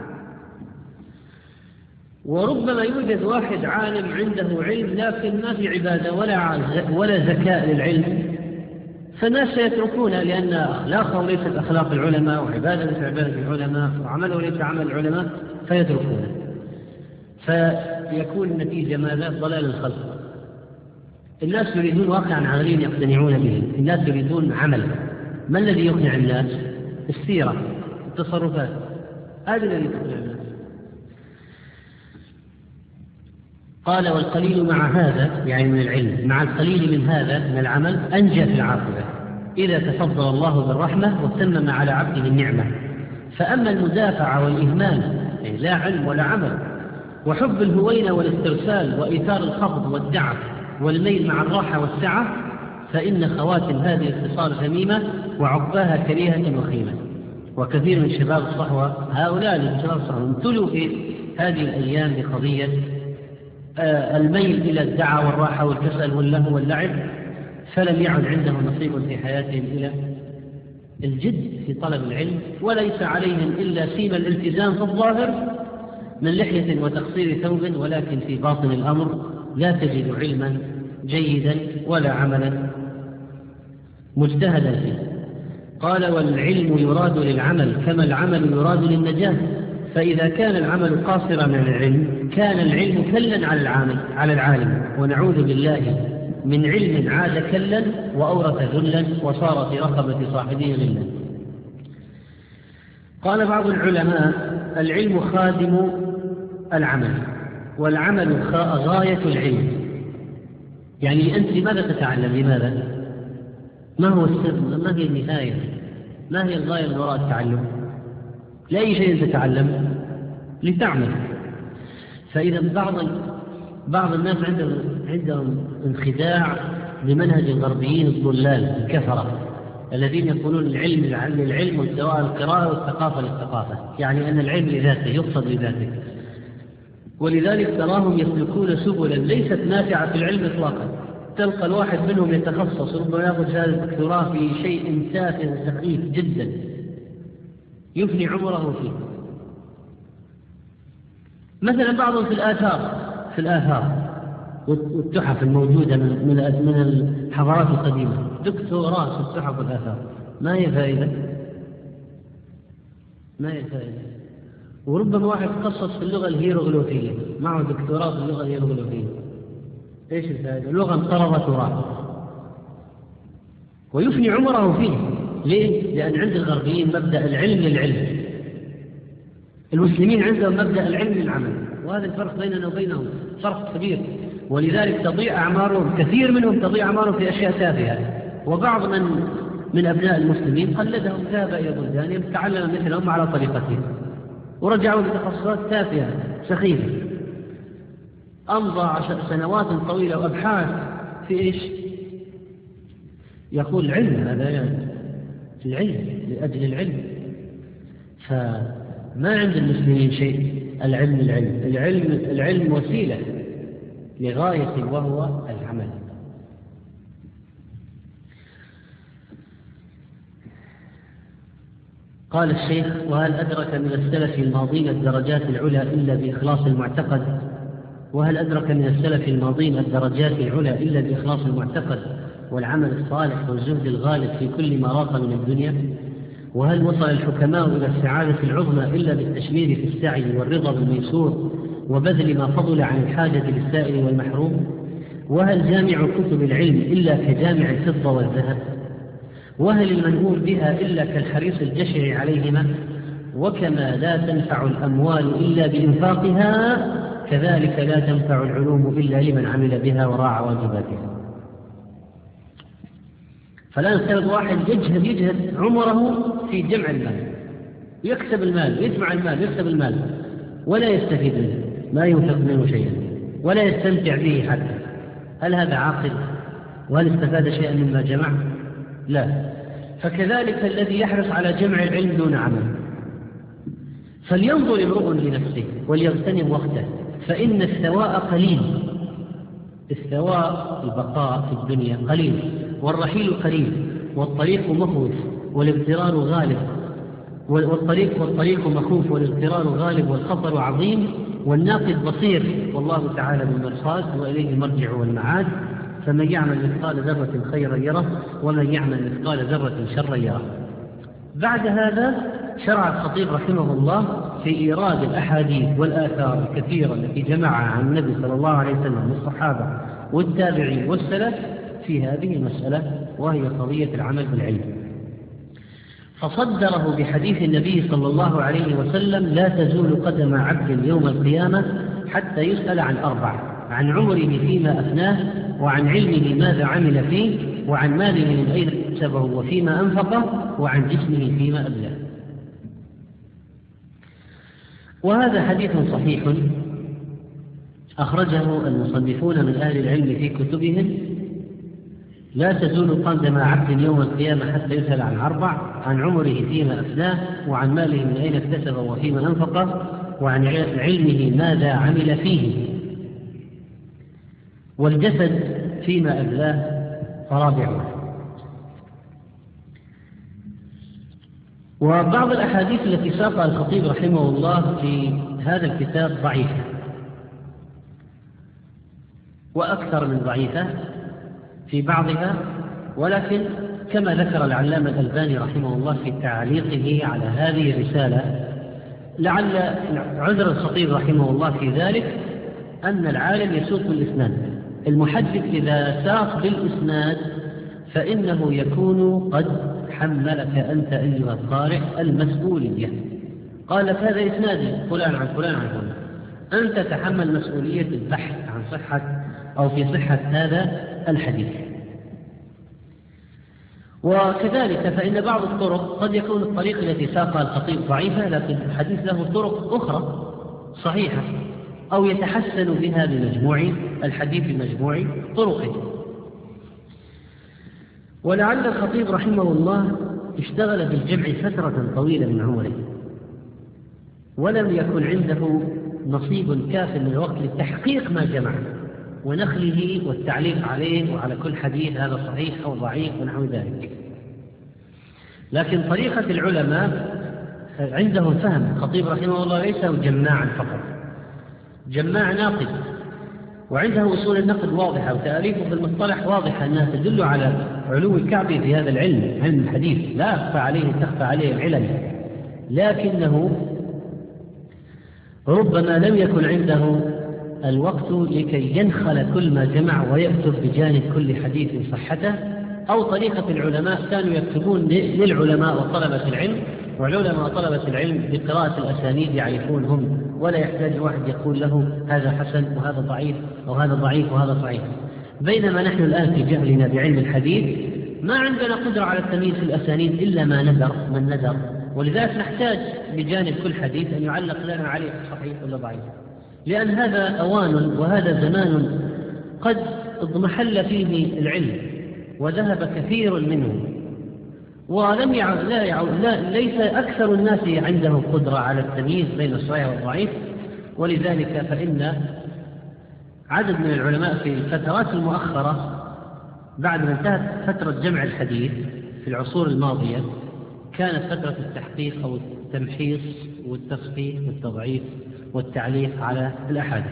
وربما يوجد واحد عالم عنده علم لكن ما في عبادة ولا ولا ذكاء للعلم، فالناس سيتركونه لأن أخلاقه ليست أخلاق العلماء، وعبادة ليست عبادة العلماء، وعمله ليس عمل العلماء، فيتركونه. فيكون النتيجة ماذا؟ ضلال الخلق. الناس يريدون واقعا عمليا يقتنعون به، الناس يريدون عمل. ما الذي يقنع الناس؟ السيرة، التصرفات، هذا الذي يقنع الناس. قال والقليل مع هذا يعني من العلم مع القليل من هذا من العمل أنجى في العاقبة إذا تفضل الله بالرحمة وتمم على عبده النعمة. فأما المدافعة والإهمال يعني لا علم ولا عمل، وحب الهوينة والاسترسال وإيثار الخفض والدعف والميل مع الراحة والسعة، فإن خواتم هذه الخصال ذميمة وعقباها كريهة وخيمة. وكثير من شباب الصحوة هؤلاء من شباب الصحوة امتلوا في هذه الأيام بقضية آه الميل إلى الدعوة والراحة والكسل واللهو واللعب، فلم يعد عندهم نصيب في حياتهم إلى الجد في طلب العلم، وليس عليهم إلا سيم الالتزام في الظاهر من لحية وتقصير ثوب، ولكن في باطن الأمر لا تجد علما جيدا ولا عملا مجتهدا فيه. قال والعلم يراد للعمل كما العمل يراد للنجاة، فإذا كان العمل قاصرا من العلم كان العلم كلا على العامل على العالم، ونعوذ بالله من علم عاد كلا وأورث ذلا وصار في رقبة صاحبه غلا. قال بعض العلماء العلم خادم العمل والعمل غاية العلم. يعني أنت لماذا تتعلم؟ لماذا؟ ما هو السر؟ ما هي النهاية؟ ما هي الغاية من وراء التعلم؟ لأي شيء تتعلم؟ لتعمل. فإذا بعض بعض الناس عندهم عندهم انخداع بمنهج الغربيين الضلال الكفرة الذين يقولون العلم للعلم والسواء القراءة والثقافة للثقافة، يعني أن العلم لذاته يقصد لذاته، ولذلك تراهم يسلكون سبلا ليست نافعة في العلم إطلاقا. تلقى الواحد منهم يتخصص ربما يأخذ شهادة دكتوراه في شيء تافه سخيف جدا يفني عمره فيه. مثلا بعضهم في الآثار في الآثار والتحف الموجودة من من الحضارات القديمة، دكتوراه في التحف والآثار، ما هي فائدة؟ ما هي فائدة؟ وربما واحد تخصص في اللغة الهيروغليفية معه دكتوراه في اللغة الهيروغليفية، ايش الفائدة؟ لغة انقرضت وراحت ويفني عمره فيه. ليه؟ لأن عند الغربيين مبدأ العلم للعلم، المسلمين عندهم مبدأ العلم للعمل، وهذا الفرق بيننا وبينهم فرق كبير. ولذلك تضيع أعمارهم، كثير منهم تضيع أعمارهم في أشياء تافهة، وبعض من من أبناء المسلمين قلدهم ذهب إلى بلدانهم تعلم مثلهم على طريقتهم ورجعوا لتخصصات تافهة سخيفة، أمضى عشر سنوات طويلة وأبحاث في إيش؟ يقول العلم، هذا يعني العلم لأجل العلم. فما عند المسلمين شيء العلم العلم العلم العلم وسيلة لغاية وهو العمل. قال الشيخ وهل أدرك من السلف الماضين الدرجات العلى إلا بإخلاص المعتقد وهل أدرك من السلف الماضين الدرجات العلى إلا بإخلاص المعتقد والعمل الصالح والزهد الغالب في كل ما راق من الدنيا؟ وهل وصل الحكماء إلى السعادة العظمى إلا بالتشمير في السعي والرضا بالميسور وبذل ما فضل عن الحاجة للسائل والمحروم؟ وهل جامع كتب العلم إلا كجامع الفضة والذهب؟ وهل المنهور بها إلا كالحريص الجشع عليهما؟ وكما لا تنفع الأموال إلا بإنفاقها كذلك لا تنفع العلوم إلا لمن عمل بها وراعى واجباتها. فلا نفترض واحد يجهد يجهد عمره في جمع المال، يكسب المال، يجمع المال، يكسب المال، ولا يستفيد منه، ما ينفق منه شيئا ولا يستمتع به حتى. هل هذا عاقل؟ وهل استفاد شيئا مما جمع؟ لا. فكذلك الذي يحرص على جمع العلم دون عمل، فلينظر امرؤ لنفسه وليغتنم وقته، فإن الثواء قليل، الثواء البقاء في الدنيا قليل، والرحيل قريب، والطريق مخوف والاغترار غالب، والطريق والطريق مخوف والاغترار غالب، والخطر عظيم، والناقد بصير، والله تعالى بالمرصاد وإليه المرجع والمعاد. فمن يعمل مثقال ذرة خيرا يره ومن يعمل مثقال ذرة شرا يره. بعد هذا شرع الخطيب رحمه الله في إيراد الأحاديث والآثار الكثيرة التي جمعها عن النبي صلى الله عليه وسلم والصحابة والتابعين والسلف في هذه المسألة، وهي قضية العمل بالعلم. فصدره بحديث النبي صلى الله عليه وسلم: لا تزول قدم عبد يوم القيامة حتى يسأل عن أربع: عن عمره فيما أفناه، وعن علمه ماذا عمل فيه، وعن ماله من أين اكتسبه وفيما أنفقه، وعن جسمه فيما أبلاه. وهذا حديث صحيح أخرجه المصنفون من أهل العلم في كتبهم: لا تزول قدم عبد يوم القيامة حتى يسأل عن أربع: عن عمره فيما أفناه، وعن ماله من أين اكتسبه وفيما أنفقه، وعن علمه ماذا عمل فيه، والجسد فيما أبلاه فرابعه. وبعض الأحاديث التي ساقها الخطيب رحمه الله في هذا الكتاب ضعيفة، وأكثر من ضعيفة في بعضها، ولكن كما ذكر العلامة الألباني رحمه الله في تعليقه على هذه الرسالة، لعل عذر الخطيب رحمه الله في ذلك أن العالم يسوق الإسناد. المحدث إذا ساق بالإسناد فإنه يكون قد حملك أنت أيها القارئ المسؤولية. قال لك هذا إسنادي فلان عن فلان عن فلان، أنت تحمل مسؤولية البحث عن صحة أو في صحة هذا الحديث. وكذلك فإن بعض الطرق قد يكون الطريق التي ساقها الخطيب ضعيفة، لكن الحديث له طرق أخرى صحيحة، أو يتحسن بها بمجموع الحديث بمجموع طرقه. ولعل الخطيب رحمه الله اشتغل بالجمع فترة طويلة من عمره، ولم يكن عنده نصيب كاف من الوقت لتحقيق ما جمع ونخله والتعليق عليه وعلى كل حديث هذا صحيح أو ضعيف ونحو ذلك. لكن طريقة العلماء عندهم فهم. الخطيب رحمه الله ليس جماعا فقط، جماع ناقد، وعنده أصول النقد واضحة، وتأليفه في المصطلح واضحة أنها تدل على علو الكعبي في هذا العلم، علم الحديث، لا أخفى عليه تخفى عليه العلم، لكنه ربما لم يكن عنده الوقت لكي ينخل كل ما جمع ويكتب بجانب كل حديث صحته. أو طريقة العلماء كانوا يكتبون للعلماء وطلبة العلم، وعلماء وطلبة العلم بقراءة الأسانيد يعرفونهم، ولا يحتاج واحد يقول له هذا حسن وهذا ضعيف أو هذا ضعيف وهذا صحيح. بينما نحن الآن في جهلنا بعلم الحديث ما عندنا قدرة على التمييز في الأسانيد إلا ما ندر من ندر، ولذلك نحتاج بجانب كل حديث أن يعلق لنا عليه صحيح ولا ضعيف، لأن هذا أوان وهذا زمان قد اضمحل فيه العلم وذهب كثير منه، ولم يعد لا يعد لا ليس أكثر الناس عنده قدرة على التمييز بين الصحيح والضعيف. ولذلك فإن عدد من العلماء في الفترات المؤخرة بعد ما انتهت فترة جمع الحديث في العصور الماضية كانت فترة التحقيق أو التمحيص والتصحيح والتضعيف والتعليق على الأحاديث.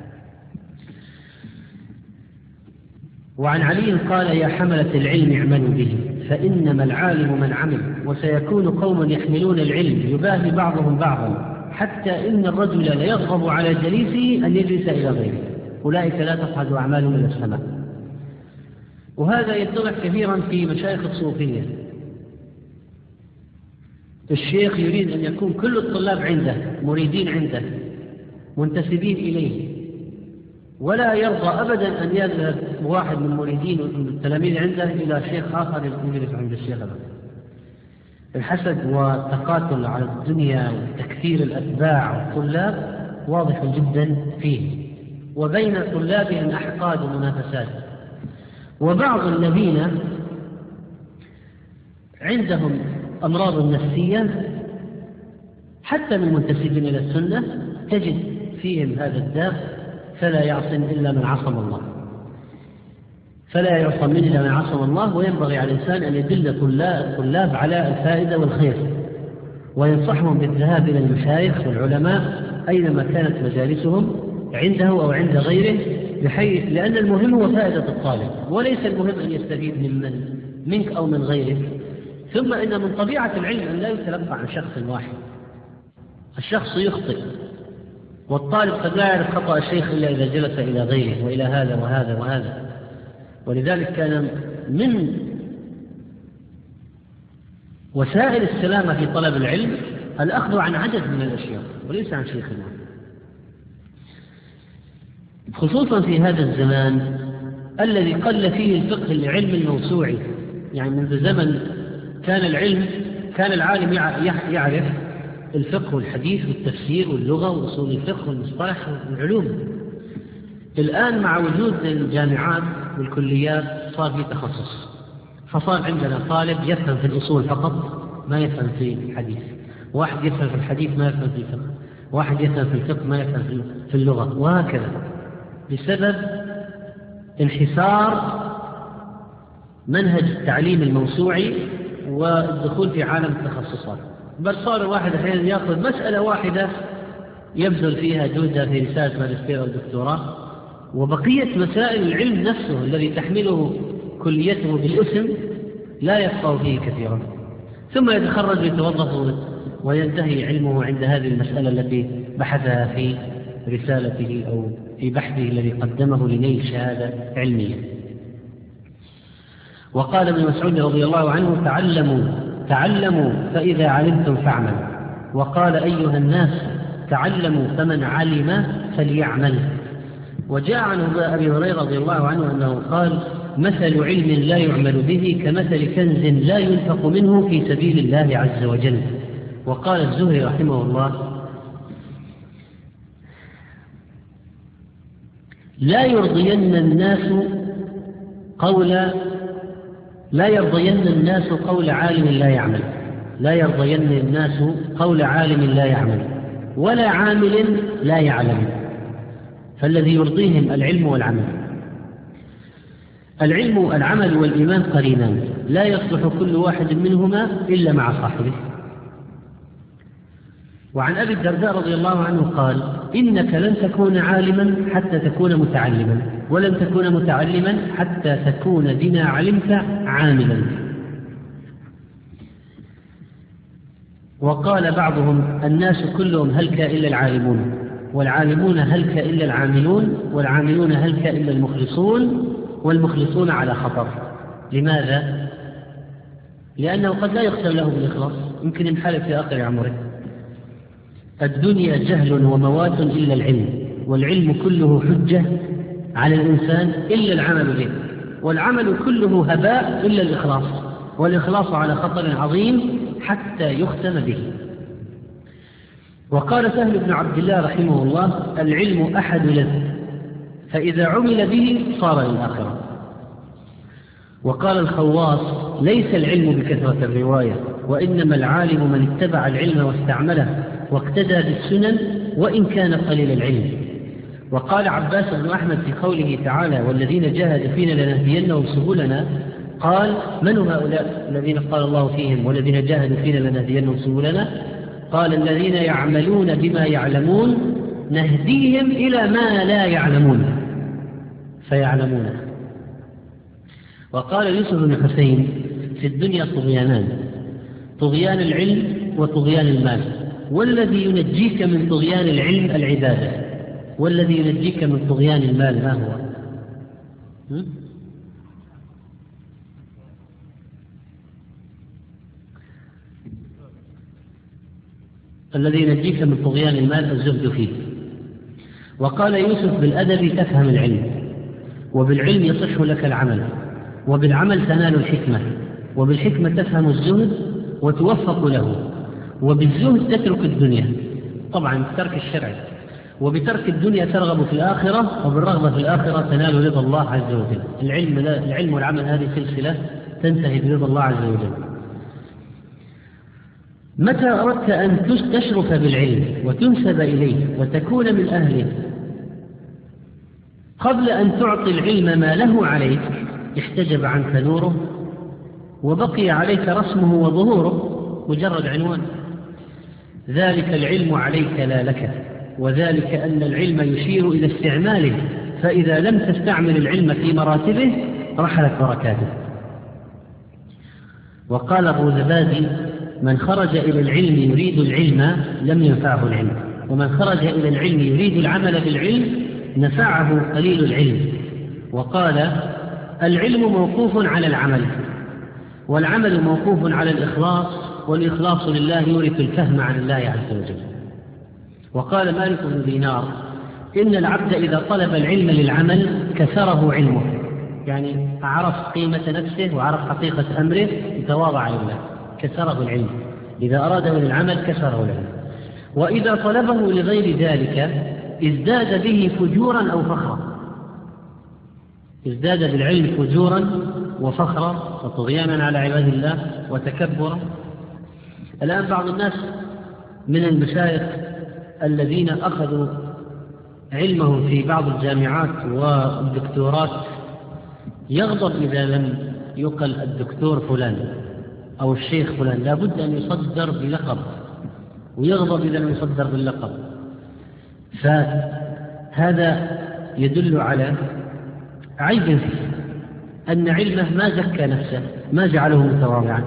وعن علي قال: يا حملة العلم اعملوا به، فإنما العالم من عمل، وسيكون قوم يحملون العلم يباهي بعضهم بعضا، حتى إن الرجل ليغضب على جليسه أن يجلس إلى غيره، أولئك لا تصعد أعمالهم إلى السماء. وهذا يتضح كثيرا في مشايخ الصوفية. الشيخ يريد أن يكون كل الطلاب عنده مريدين عنده منتسبين إليه، ولا يرضى أبدا أن يذهب واحد من مريدين التلاميذ عنده إلى شيخ آخر يجلس عند الشيخ هذا. الحسد والتقاتل على الدنيا وتكثير الأتباع والطلاب واضح جدا فيه، وبين طلابهم أحقاد ومنافسات. وبعض الذين عندهم أمراض نفسية حتى من منتسبين إلى السنة تجد فيهم هذا الداء، فلا يعصم إلا من عصم الله، فلا يعصم إلا من عصم الله. وينبغي على الإنسان أن يدل الطلاب على الفائدة والخير، وينصحهم بالذهاب إلى المشايخ والعلماء أينما كانت مجالسهم عنده أو عند غيره، بحيث لأن المهم هو فائدة الطالب، وليس المهم أن يستفيد من منك أو من غيرك. ثم إن من طبيعة العلم أن لا يتلقى عن شخص واحد، الشخص يخطئ، والطالب قد لا يعرف خطأ الشيخ إلا إذا جلس إلى غيره وإلى هذا وهذا وهذا. ولذلك كان من وسائل السلامة في طلب العلم الأخذ عن عدد من الأشياء وليس عن شيخنا، خصوصا في هذا الزمان الذي قل فيه الفقه العلم الموسوعي. يعني منذ زمن كان العلم كان العالم يعرف الفقه والحديث والتفسير واللغة وأصول الفقه والمصطلح والعلوم. الآن مع وجود الجامعات والكليات صار في تخصص، فصار عندنا طالب يفهم في الأصول فقط ما يفهم في الحديث، واحد يفهم في الحديث ما يفهم في الفقه، واحد يفهم في الفقه ما يفهم في اللغة، وهكذا بسبب انحسار منهج التعليم الموسوعي والدخول في عالم التخصصات. بل صار الواحد أحيانا يأخذ مسألة واحدة يبذل فيها جهده في رسالة ماجستير أو دكتوراه، وبقية مسائل العلم نفسه الذي تحمله كليته بالاسم لا يفقه فيه كثيرا، ثم يتخرج ويتوظف وينتهي علمه عند هذه المسألة التي بحثها في رسالته أو في بحثه الذي قدمه لنيل شهادة علمية. وقال ابن مسعود رضي الله عنه: تعلموا تعلموا فإذا علمتم فاعملوا. وقال: أيها الناس تعلموا فمن علم فليعمل. وجاء عن أبي هريرة رضي الله عنه أنه قال: مثل علم لا يعمل به كمثل كنز لا ينفق منه في سبيل الله عز وجل. وقال الزهري رحمه الله: لا يرضين الناس قول لا يرضين الناس قول عالم لا يعمل لا يرضين الناس قول عالم لا يعمل ولا عامل لا يعلم، فالذي يرضيهم العلم والعمل. العلم العمل والإيمان قرينان لا يصلح كل واحد منهما إلا مع صاحبه. وعن أبي الدرداء رضي الله عنه قال: إنك لن تكون عالما حتى تكون متعلما، ولن تكون متعلما حتى تكون بما علمت عاملا. وقال بعضهم: الناس كلهم هلك إلا العالمون، والعالمون هلك إلا العاملون، والعاملون هلك إلا المخلصون، والمخلصون على خطر. لماذا؟ لأنه قد لا يختم له بالإخلاص، يمكن ينحرف في آخر عمره. الدنيا جهل وموات إلا العلم، والعلم كله حجة على الإنسان إلا العمل به، والعمل كله هباء إلا الإخلاص، والإخلاص على خطر عظيم حتى يختم به. وقال سهل بن عبد الله رحمه الله: العلم أحد لذ، فإذا عمل به صار للآخرة. وقال الخواص: ليس العلم بكثرة الرواية، وإنما العالم من اتبع العلم واستعمله واقتدى بالسنن وإن كان قليل العلم. وقال عباس بن أحمد في قوله تعالى: والذين جاهدوا فينا لنهدينهم سبلنا، قال: من هؤلاء الذين قال الله فيهم والذين جاهدوا فينا لنهدينهم سبلنا؟ قال: الذين يعملون بما يعلمون نهديهم إلى ما لا يعلمون فيعلمونه. وقال يوسف بن حسين: في الدنيا طغيانان، طغيان العلم وطغيان المال، والذي ينجيك من طغيان العلم العبادة، والذي ينجيك من طغيان المال ما هو؟ م? الذي ينجيك من طغيان المال الزهد فيه. وقال يوسف: بالأدب تفهم العلم، وبالعلم يصح لك العمل، وبالعمل تنال الحكمة، وبالحكمة تفهم الزهد وتوفق له، وبالزهد تترك الدنيا، طبعا بترك الشرع، وبترك الدنيا ترغب في الآخرة، وبالرغبة في الآخرة تنال رضا الله عز وجل. العلم, العلم والعمل هذه سلسلة تنتهي برضا الله عز وجل. متى أردت أن تشرف بالعلم وتنسب إليه وتكون من أهله، قبل أن تعطي العلم ما له عليك احتجب عنك نوره وبقي عليك رسمه وظهوره، مجرد عنوان. ذلك العلم عليك لا لك، وذلك أن العلم يشير إلى استعماله، فإذا لم تستعمل العلم في مراتبه رحلت بركاته. وقال الروزبازي: من خرج إلى العلم يريد العلم لم ينفعه العلم، ومن خرج إلى العلم يريد العمل بالعلم نفعه قليل العلم. وقال العلم موقوف على العمل، والعمل موقوف على الإخلاص، والإخلاص لله يورث الفهم عن الله عز وجل. وقال مالك بن دينار إن العبد إذا طلب العلم للعمل كسره علمه، يعني عرف قيمة نفسه وعرف حقيقة أمره يتواضع لله، كسره العلم. إذا أراده للعمل كسره العلم. وإذا طلبه لغير ذلك ازداد به فجورا أو فخرا، ازداد بالعلم فجورا وفخرا وطغيانا على عباد الله وتكبرا. الآن بعض الناس من المشايخ الذين أخذوا علمهم في بعض الجامعات والدكتورات يغضب إذا لم يقل الدكتور فلان أو الشيخ فلان، لا بد أن يصدر بلقب، ويغضب إذا لم يصدر باللقب. فهذا يدل على عيب فيه، أن علمه ما زكى نفسه، ما جعله متواضعا.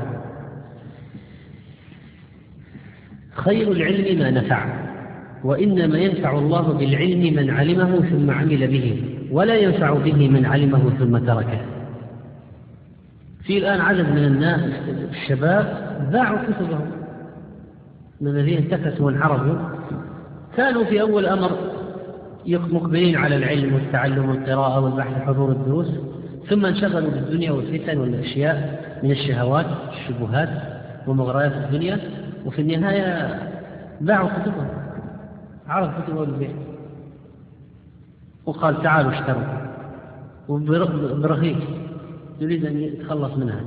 خير العلم ما نفع، وإنما ينفع الله بالعلم من علمه ثم عمل به، ولا ينفع به من علمه ثم تركه. في الآن عدد من الناس الشباب باعوا كتبهم من الذين انتكسوا وانحرفوا، كانوا في أول أمر مقبلين على العلم والتعلم والقراءة والبحث حضور الدروس، ثم انشغلوا بالدنيا والفتن والأشياء من الشهوات الشبهات ومغريات الدنيا، وفي النهاية باعوا كتبهم، عرض كتبه البيع وقال تعالوا اشتروا، وبرغيث يريد أن يتخلص منها.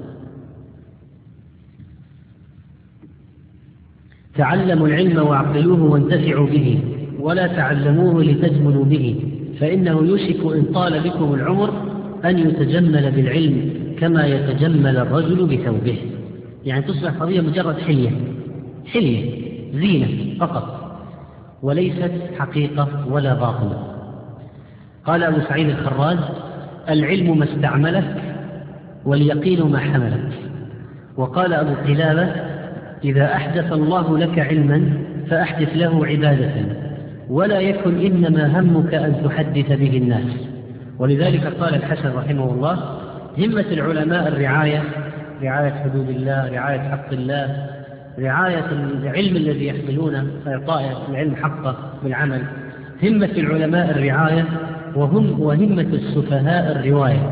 تعلموا العلم واعقلوه وانتفعوا به، ولا تعلموه لتجملوا به، فإنه يوشك إن طال بكم العمر أن يتجمل بالعلم كما يتجمل الرجل بثوبه. يعني تصبح قضية مجرد حلية حلية زينة فقط، وليست حقيقة ولا باطل. قال أبو سعيد الخراز العلم ما استعملك واليقين ما حملك. وقال أبو قلابة إذا أحدث الله لك علما فأحدث له عبادة، ولا يكن إنما همك أن تحدث به الناس. ولذلك قال الحسن رحمه الله همة العلماء الرعاية، رعاية حدود الله، رعاية حق الله، رعاية العلم الذي يحملونه، إعطاء العلم حقه بالعمل. همة العلماء الرعاية وهم وهمة السفهاء الرواية.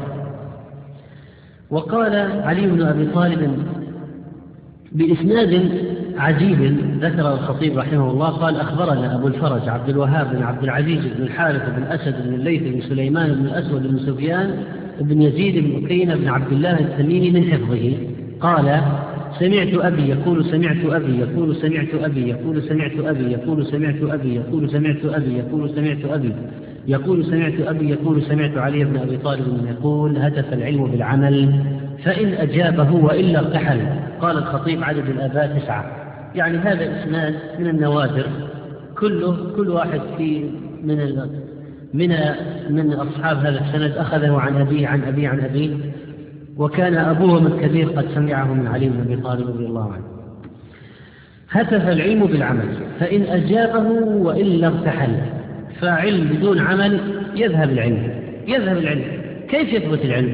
وقال علي بن أبي طالب بإسناد عجيب ذكر الخطيب رحمه الله قال أخبرنا أبو الفرج عبد الوهاب بن عبد العزيز بن الحارث بن أسد بن الليث بن سليمان بن الأسود بن سفيان بن يزيد بن أكينة بن عبد الله التميمي من حفظه قال سمعت أبي يقول سمعت أبي يقول سمعت أبي يقول سمعت أبي يقول سمعت أبي يقول سمعت أبي يقول سمعت أبي يقول سمعت أبي يقول سمعت علي بن أبي طالب يقول هتف العلم بالعمل فإن أجابه وإلا ارتحل. قال الخطيب عدد الآباء تسعة. يعني هذا إسناد من النوادر، كله كل واحد في من ال من من أصحاب هذا السند أخذه عن أبيه عن أبيه عن أبيه، وكان أبوهم الكبير قد سمعه من علي بن أبي طالب رضي الله عنه. هتف العلم بالعمل فإن أجابه وإلا ارتحل. فعلم بدون عمل يذهب العلم يذهب العلم كيف يثبت العلم؟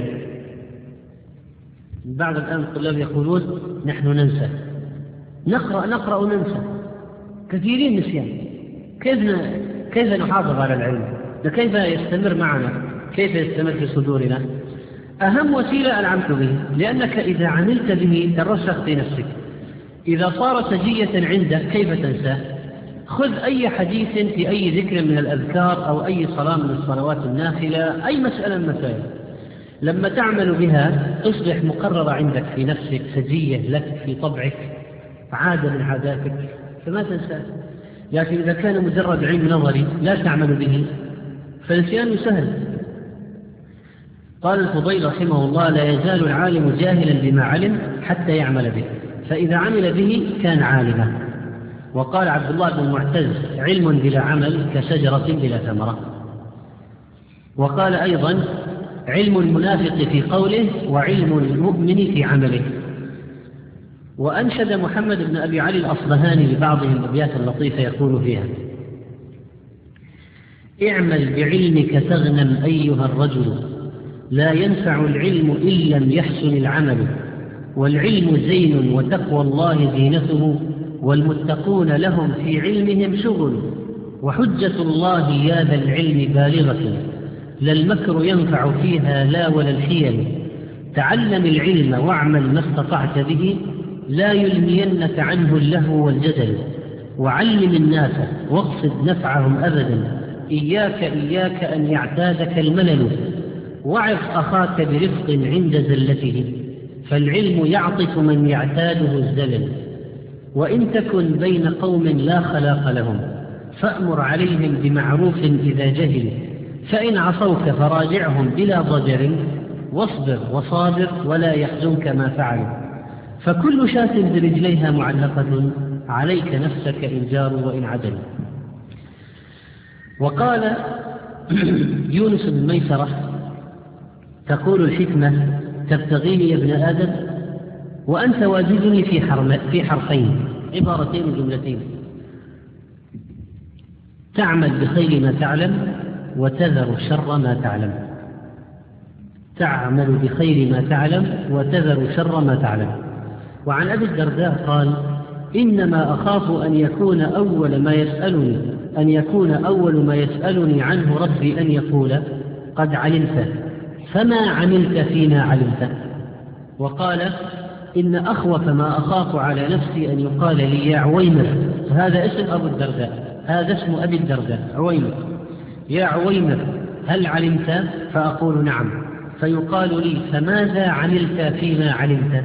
بعض الآن الطلاب يقولون نحن ننسى، نقرأ نقرأ وننسى، كثيرين نسيان. كيف كيف نحافظ على العلم؟ كيف يستمر معنا؟ كيف يستمر في صدورنا؟ أهم وسيلة أنعمت به، لأنك إذا عملت به ترسخ في نفسك. إذا صار سجية عندك كيف تنساه؟ خذ أي حديث في أي ذكر من الأذكار أو أي صلاة من الصلوات النافلة، أي مسألة من مسائل، لما تعمل بها تصبح مقررة عندك في نفسك، سجية لك في طبعك، عادة من عاداتك، فما تنساه. لكن إذا كان مجرد علم نظري لا تعمل به فالنسيان سهل. قال الفضيل رحمه الله لا يزال العالم جاهلا بما علم حتى يعمل به، فإذا عمل به كان عالما. وقال عبد الله بن المعتز علم بلا عمل كشجرة بلا ثمرة. وقال أيضا علم المنافق في قوله وعلم المؤمن في عمله. وأنشد محمد بن أبي علي الأصبهاني لبعضهم أبياتا لطيفة يقول فيها: اعمل بعلمك تغنم أيها الرجل، لا ينفع العلم إن لم يحسن العمل، والعلم زين وتقوى الله زينته، والمتقون لهم في علمهم شغل، وحجة الله يا ذا العلم بالغة، لا المكر ينفع فيها لا ولا الحيل، تعلم العلم واعمل ما استطعت به، لا يلمينك عنه اللهو والجدل، وعلم الناس واقصد نفعهم أبدا، إياك إياك أن يعتادك الملل، وعظ أخاك برفق عند زلته، فالعلم يعطف من يعتاده الزلل، وإن تكن بين قوم لا خلاق لهم فأمر عليهم بمعروف إذا جهلوا، فإن عصوك فراجعهم بلا ضجر، واصبر وصابر ولا يحزنك ما فعلوا، فكل شاة برجليها معلقة، عليك نفسك إن جاروا وإن عدلوا. وقال يونس بن ميسرة: تقول الحكمة تبتغيني يا ابن آدم وأنت واجدني في في حرفين، عبارتين وجملتين: تعمل بخير ما تعلم وتذر شر ما تعلم. تعمل بخير ما تعلم وتذر شر ما تعلم. وعن أبي الدرداء قال: إنما أخاف أن يكون أول ما يسألني أن يكون أول ما يسألني عنه ربي أن يقول قد علمت فما عملت فيما علمت. وقال: إن أخوف ما أخاف على نفسي أن يقال لي يا عويمر، هذا اسم أبو الدرداء، هذا اسم أبي الدرداء عويمر، يا عويمر هل علمت؟ فأقول نعم، فيقال لي فماذا عملت فيما علمت؟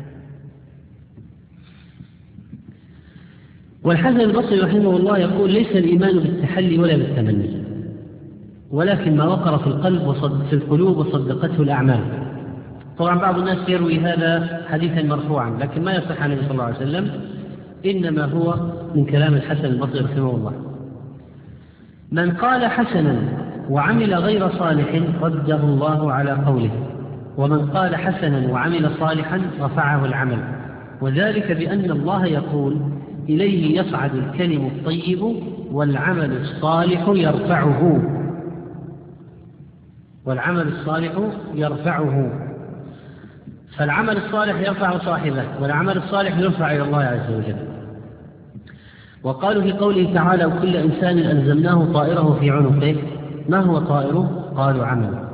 والحسن البصري رحمه الله يقول: ليس الإيمان بالتحلي ولا بالتمني، ولكن ما وقر في القلب وصد في القلوب وصدقته الأعمال. طبعا بعض الناس يروي هذا حديثا مرفوعا، لكن ما يصح عن النبي صلى الله عليه وسلم، إنما هو من كلام الحسن البصري رحمه الله. من قال حسنا وعمل غير صالح رده الله على قوله، ومن قال حسنا وعمل صالحا رفعه العمل، وذلك بأن الله يقول: إليه يصعد الكلم الطيب والعمل الصالح يرفعه، والعمل الصالح يرفعه، فالعمل الصالح يرفع صاحبه، والعمل الصالح يرفع إلى الله عز وجل. وقالوا في قوله تعالى: وكل إنسان ألزمناه طائره في عنقه، ما هو طائره؟ قالوا عمله.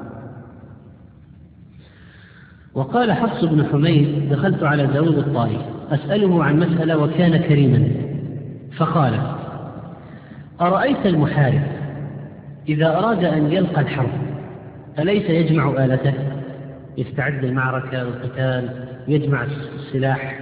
وقال حفص بن حميد: دخلت على داود الطائي أسأله عن مسألة وكان كريما، فقال: أرأيت المحارب إذا أراد أن يلقى الحرب أليس يجمع آلته؟ يستعد المعركة والقتال، يجمع السلاح،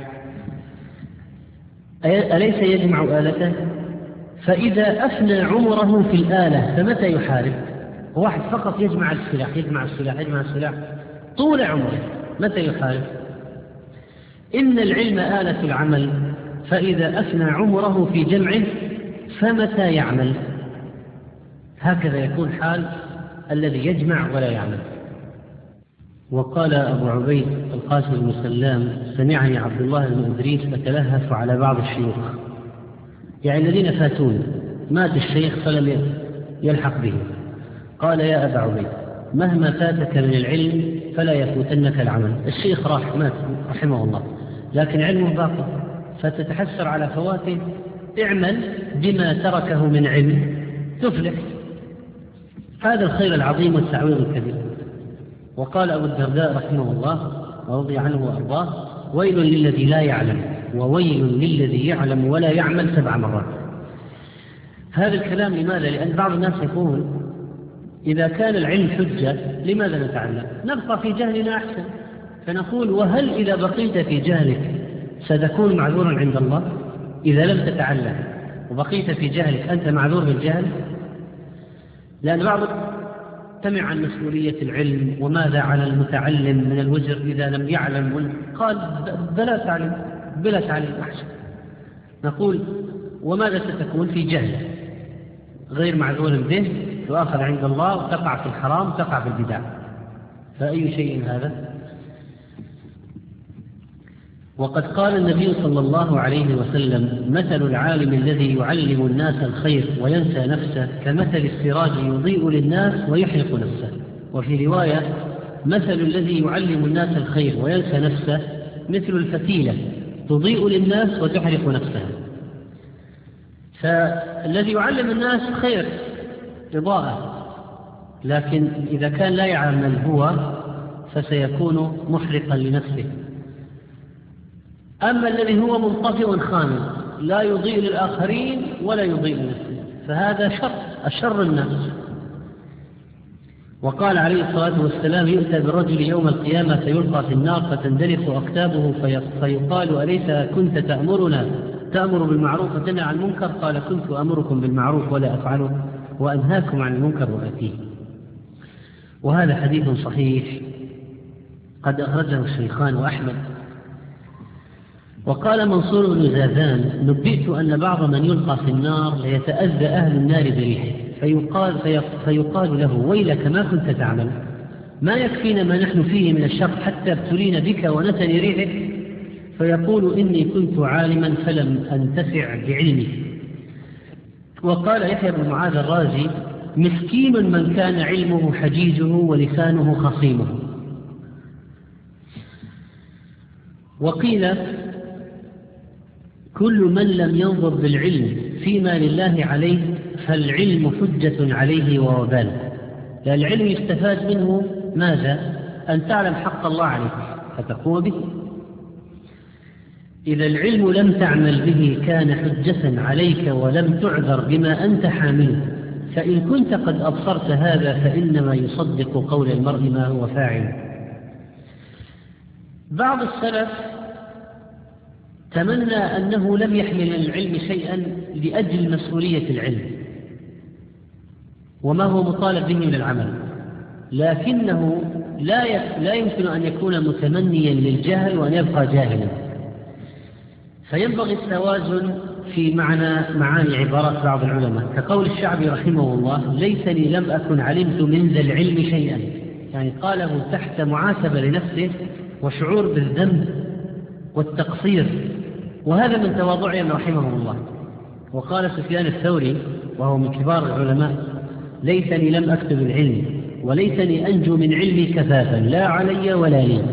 أليس يجمع آلته؟ فإذا أفنى عمره في الآلة فمتى يحارب؟ واحد فقط يجمع السلاح يجمع السلاح يجمع السلاح طول عمره، متى يحارب؟ إن العلم آلة العمل، فإذا أفنى عمره في جمعه فمتى يعمل؟ هكذا يكون حال الذي يجمع ولا يعمل. وقال أبو عبيد القاسم بن سلام: سمعني عبد الله بن إدريس أتلهف على بعض الشيوخ، يعني الذين فاتون، مات الشيخ فلم يلحق به، قال: يا أبا عبيد مهما فاتك من العلم فلا يفوتنك العمل. الشيخ راح مات رحمه الله، لكن علمه باقي، فتتحسر على فواته، اعمل بما تركه من علم تفلح، هذا الخير العظيم والتعويض الكبير. وقال أبو الدرداء رحمه الله ورضي عنه وأرضاه: ويل للذي لا يعلم وويل للذي يعلم ولا يعمل سبع مرات. هذا الكلام لماذا؟ لأن بعض الناس يقول: إذا كان العلم حجة لماذا نتعلم؟ نبقى في جهلنا أحسن. فنقول: وهل إذا بقيت في جهلك ستكون معذورا عند الله؟ إذا لم تتعلم وبقيت في جهلك أنت معذور بالجهل؟ لأن بعض تمع عن مسؤولية العلم، وماذا على المتعلم من الوزر إذا لم يعلم؟ قال: بلا تعلم بلا تعلم أحسن. نقول: وماذا ستكون؟ في جهل غير معذور به، تؤاخذ عند الله وتقع في الحرام، تقع في البدع، فأي شيء هذا؟ وقد قال النبي صلى الله عليه وسلم: مثل العالم الذي يعلم الناس الخير وينسى نفسه كمثل السراج يضيء للناس ويحرق نفسه. وفي رواية: مثل الذي يعلم الناس الخير وينسى نفسه مثل الفتيلة تضيء للناس وتحرق نفسها. فالذي يعلم الناس خير إضاءة، لكن إذا كان لا يعمل هو فسيكون محرقا لنفسه. أما الذي هو منطفئ خامل لا يضيء للآخرين ولا يضيء لنفسه فهذا شر أشر الناس. وقال عليه الصلاة والسلام: يؤتى بالرجل يوم القيامة فيلقى في النار فتندلق أكتابه فيقال: أليس كنت تأمرنا تأمر بالمعروف وتنهى عن المنكر؟ قال: كنت أمركم بالمعروف ولا أفعله وأنهاكم عن المنكر وآتيه. وهذا حديث صحيح قد أخرجه الشيخان وأحمد. وقال منصور بن زازان: نبئت أن بعض من يلقى في النار ليتأذى أهل النار بريحه فيقال, فيقال له: ويلك ما كنت تعمل؟ ما يكفينا ما نحن فيه من الشر حتى ابتلينا بك ونتن ريحك؟ فيقول: إني كنت عالما فلم أنتفع بعلمي. وقال يحيى بن معاذ الرازي: مسكين من كان علمه حجيجه ولسانه خصيمه. وقيل: كل من لم ينظر بالعلم فيما لله عليه فالعلم حجة عليه ووبال. العلم يستفاد منه ماذا؟ أن تعلم حق الله عليك فتقوم به. إذا العلم لم تعمل به كان حجة عليك ولم تعذر بما أنت حامله. فإن كنت قد أبصرت هذا فإنما يصدق قول المرء ما هو فاعل. بعض السلف تمنى أنه لم يحمل العلم شيئا لأجل مسؤولية العلم وما هو مطالب به من العمل، لكنه لا لا يمكن أن يكون متمنيا للجهل وأن يبقى جاهلا. فينبغي التوازن في معنى معاني عبارات بعض العلماء، كقول الشعبي رحمه الله: ليتني لم أكن علمت من ذا العلم شيئا، يعني قاله تحت معاتبة لنفسه وشعور بالذنب والتقصير، وهذا من تواضعهم رحمه الله. وقال سفيان الثوري وهو من كبار العلماء: ليتني لم أكتب العلم وليتني أنجو من علمي كفافا لا علي ولا لي.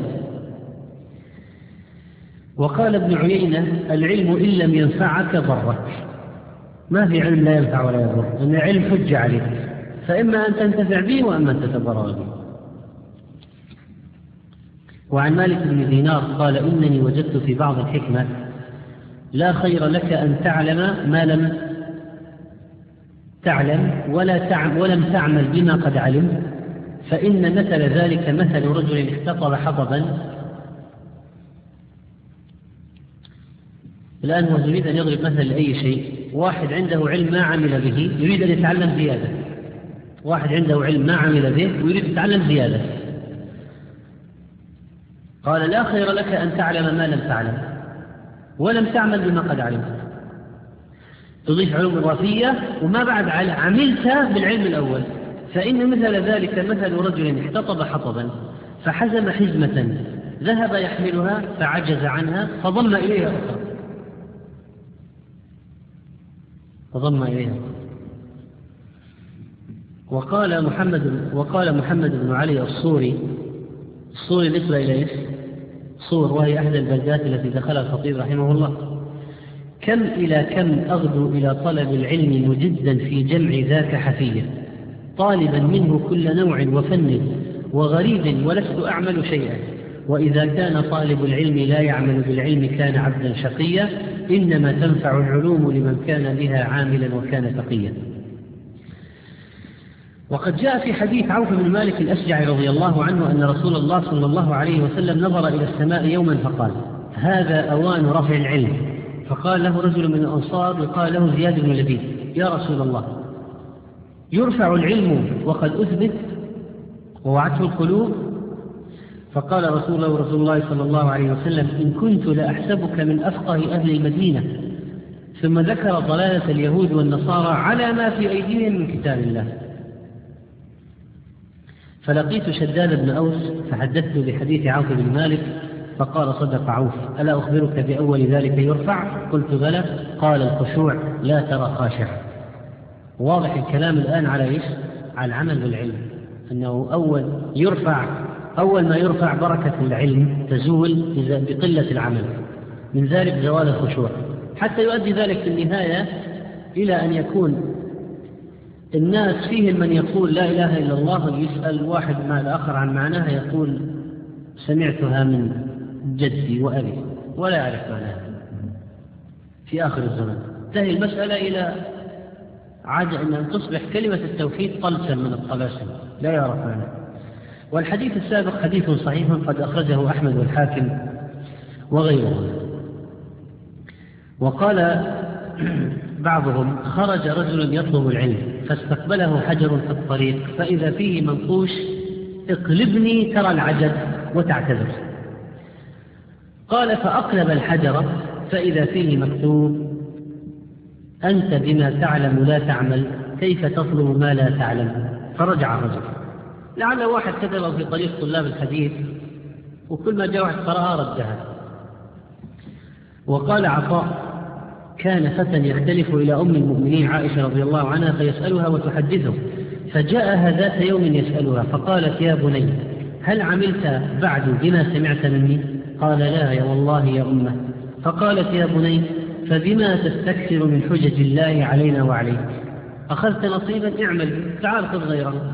وقال ابن عيينة: العلم إن لم ينفعك ضرك. ما في علم لا ينفع ولا يضر، إن العلم حجة عليك، فإما أن تنتفع به وأما أن تتضرر به. وعن مالك بن دينار قال: إنني وجدت في بعض الحكمة: لا خير لك أن تعلم ما لم تعلم ولا تعم ولم تعمل بما قد علم، فإن مثل ذلك مثل رجل اختطب حطبا. الآن هو يريد أن يضرب مثل لأي شيء. واحد عنده علم ما عمل به يريد أن يتعلم زيادة، واحد عنده علم ما عمل به ويريد أن يتعلم زيادة. قال: لا خير لك أن تعلم ما لم تعلم ولم تعمل بما قد علمت. تضيف علوم إضافية وما بعد عملت بالعلم الأول، فإن مثل ذلك مثل رجل احتطب حطبا فحزم حزمة ذهب يحملها فعجز عنها فضم إليها أخرى فضم إليها وقال محمد وقال محمد بن علي الصوري. الصوري نسبة إلى إيش؟ صور، وهي أحد البلدات التي دخلها الخطيب رحمه الله: كم إلى كم أغدو إلى طلب العلم مجدا في جمع ذاك حفيا، طالبا منه كل نوع وفن وغريب ولست أعمل شيئا. وإذا كان طالب العلم لا يعمل بالعلم كان عبدا شقيا، إنما تنفع العلوم لمن كان بها عاملا وكان تقيا. وقد جاء في حديث عوف بن مالك الأشجعي رضي الله عنه أن رسول الله صلى الله عليه وسلم نظر إلى السماء يوما فقال: هذا أوان رفع العلم. فقال له رجل من الأنصار يقال له زياد بن لبيد: يا رسول الله، يرفع العلم وقد أثبت ووعته القلوب؟ فقال رسول الله رسول الله صلى الله عليه وسلم: إن كنت لأحسبك من أفقه أهل المدينة. ثم ذكر ضلالة اليهود والنصارى على ما في أيديهم من كتاب الله. فلقيت شداد بن أوس فحدثته بحديث عوف بن مالك فقال صدق عوف ألا أخبرك بأول ذلك يرفع؟ قلت بلى. قال الخشوع لا ترى خاشع. واضح الكلام الآن على إيش؟ على العمل بالعلم، أنه أول يرفع أول ما يرفع بركة العلم تزول بقلة العمل، من ذلك زوال الخشوع، حتى يؤدي ذلك في النهاية إلى أن يكون الناس فيهم من يقول لا إله إلا الله، يسأل واحد مع الآخر عن معناها يقول سمعتها من جدي وأبي ولا يعرف معناها. في آخر الزمن تنتهي المسألة إلى عادة أن تصبح كلمة التوحيد طلسا من الطلاسم لا يعرف معناها. والحديث السابق حديث صحيح قد أخرجه أحمد والحاكم وغيره. وقال بعضهم خرج رجل يطلب العلم فاستقبله حجر في الطريق فإذا فيه منقوش اقلبني ترى العجب وتعتذر. قال فأقلب الحجر فإذا فيه مكتوب أنت بما تعلم لا تعمل كيف تطلب ما لا تعلم. فرجع الرجل. لعل واحد كتب في طريق طلاب الحديث وكل ما جاء واحد قرأها ردها. وقال عطاء كان فتى يختلف إلى أم المؤمنين عائشة رضي الله عنها فيسألها وتحدثه، فجاءها ذات يوم يسألها فقالت يا بني هل عملت بعد بما سمعت مني؟ قال لا يا والله يا أمه. فقالت يا بني فبما تستكثر من حجج الله علينا وعليك؟ أخذت نصيبا اعمل تعال خذ غيره.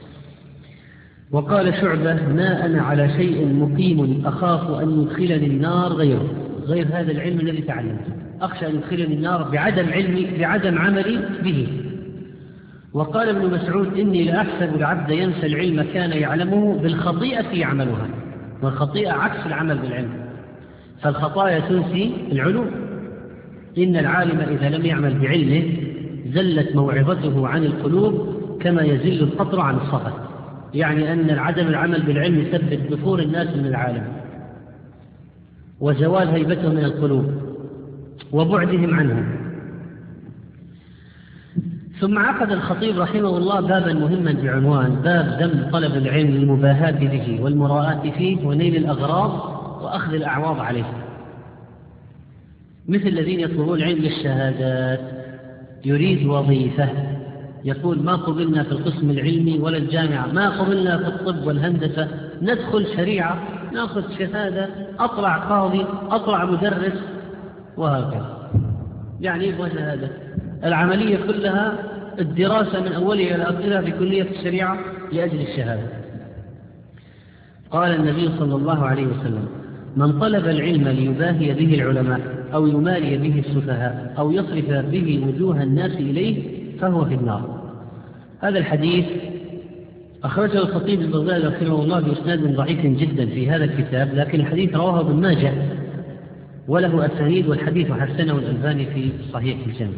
وقال شعبة ما أنا على شيء مقيم أخاف أن يدخلني النار غيره، غير هذا العلم الذي تعلمته، أخشى أن يدخلني النار بعدم علمي بعدم عملي به. وقال ابن مسعود إني لأحسب العبد ينسى العلم كان يعلمه بالخطيئة يعملها، والخطيئة عكس العمل بالعلم، فالخطايا تنسي العلوم. إن العالم إذا لم يعمل بعلمه زلت موعظته عن القلوب كما يزل القطر عن الصفا، يعني أن عدم العمل بالعلم يسبب دفور الناس من العالم وزوال هيبتهم من القلوب وبعدهم عنه. ثم عقد الخطيب رحمه الله بابا مهما بعنوان باب ذم طلب العلم للمباهاة به والمراءة فيه ونيل الأغراض وأخذ الأعواض عليه، مثل الذين يطلبون العلم للشهادات، يريد وظيفة يقول ما قبلنا في القسم العلمي ولا الجامعة، ما قبلنا في الطب والهندسة، ندخل شريعة نأخذ شهادة أطلع قاضي أطلع مدرس وهكذا. يعني يبغى شهادة. العملية كلها الدراسة من أولها إلى آخرها في كلية الشريعة لأجل الشهادة. قال النبي صلى الله عليه وسلم من طلب العلم ليباهي به العلماء أو يمالي به السفهاء أو يصرف به وجوه الناس إليه فهو في النار. هذا الحديث أخرجه الخطيب البغدادي رحمه الله بإسناد ضعيف جدا في هذا الكتاب، لكن الحديث رواه ابن ماجه وله أسانيد، والحديث حسنه الألباني في صحيح الجامع.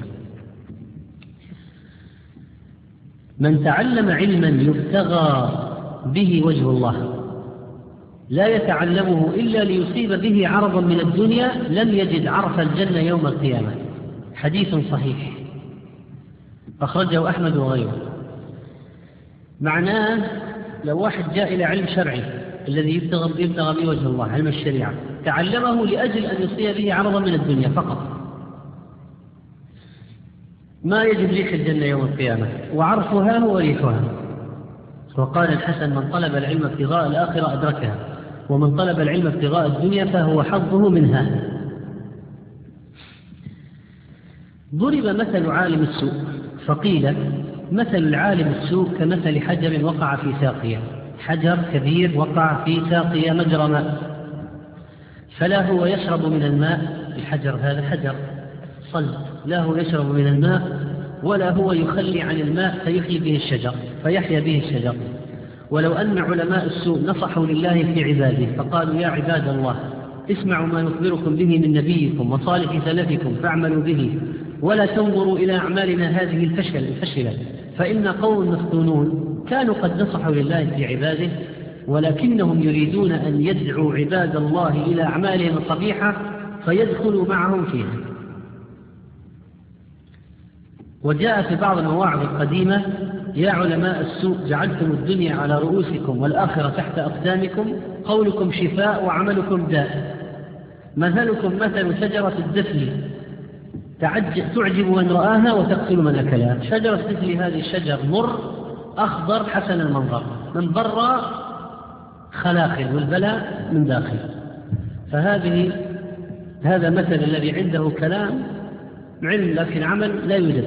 من تعلم علما يبتغى به وجه الله لا يتعلمه إلا ليصيب به عرضا من الدنيا لم يجد عرف الجنة يوم القيامة. حديث صحيح أخرجه أحمد وغيره. معناه لو واحد جاء إلى علم شرعي الذي يبتغى به وجه الله علم الشريعة تعلمه لأجل أن يصيب به عرضا من الدنيا فقط ما يجد ريح الجنة يوم القيامة وعرفها هو ريحها. وقال الحسن من طلب العلم ابتغاء الآخرة أدركها ومن طلب العلم ابتغاء الدنيا فهو حظه منها. ضرب مثل عالم السوء فقيل مثل العالم السوء كمثل حجر وقع في ساقية، حجر كبير وقع في ساقية مجرى ماء، فلا هو يشرب من الماء، الحجر هذا حجر صلب لا هو يشرب من الماء ولا هو يخلي عن الماء فيحيي به الشجر فيحيا به الشجر. ولو أن علماء السوء نصحوا لله في عباده فقالوا يا عباد الله اسمعوا ما نخبركم به من نبيكم وصالح سلفكم فاعملوا به ولا تنظروا إلى أعمالنا هذه الفشل الفشلة فإن قوم مفتونون كانوا قد نصحوا لله في عباده ولكنهم يريدون أن يدعوا عباد الله إلى أعمالهم القبيحة فيدخلوا معهم فيها. وجاء في بعض المواعظ القديمة: يا علماء السوء جعلتم الدنيا على رؤوسكم والآخرة تحت أقدامكم، قولكم شفاء وعملكم داء، مثلكم مثل شجرة الدفل تعجب من رآها وتقتل من أكلها. شجرة الدفل هذه الشجر مر أخضر حسن المنظر، من برا خلاخل والبلاء من داخل. فهذه هذا مثل الذي عنده كلام علم لكن عمل لا يوجد.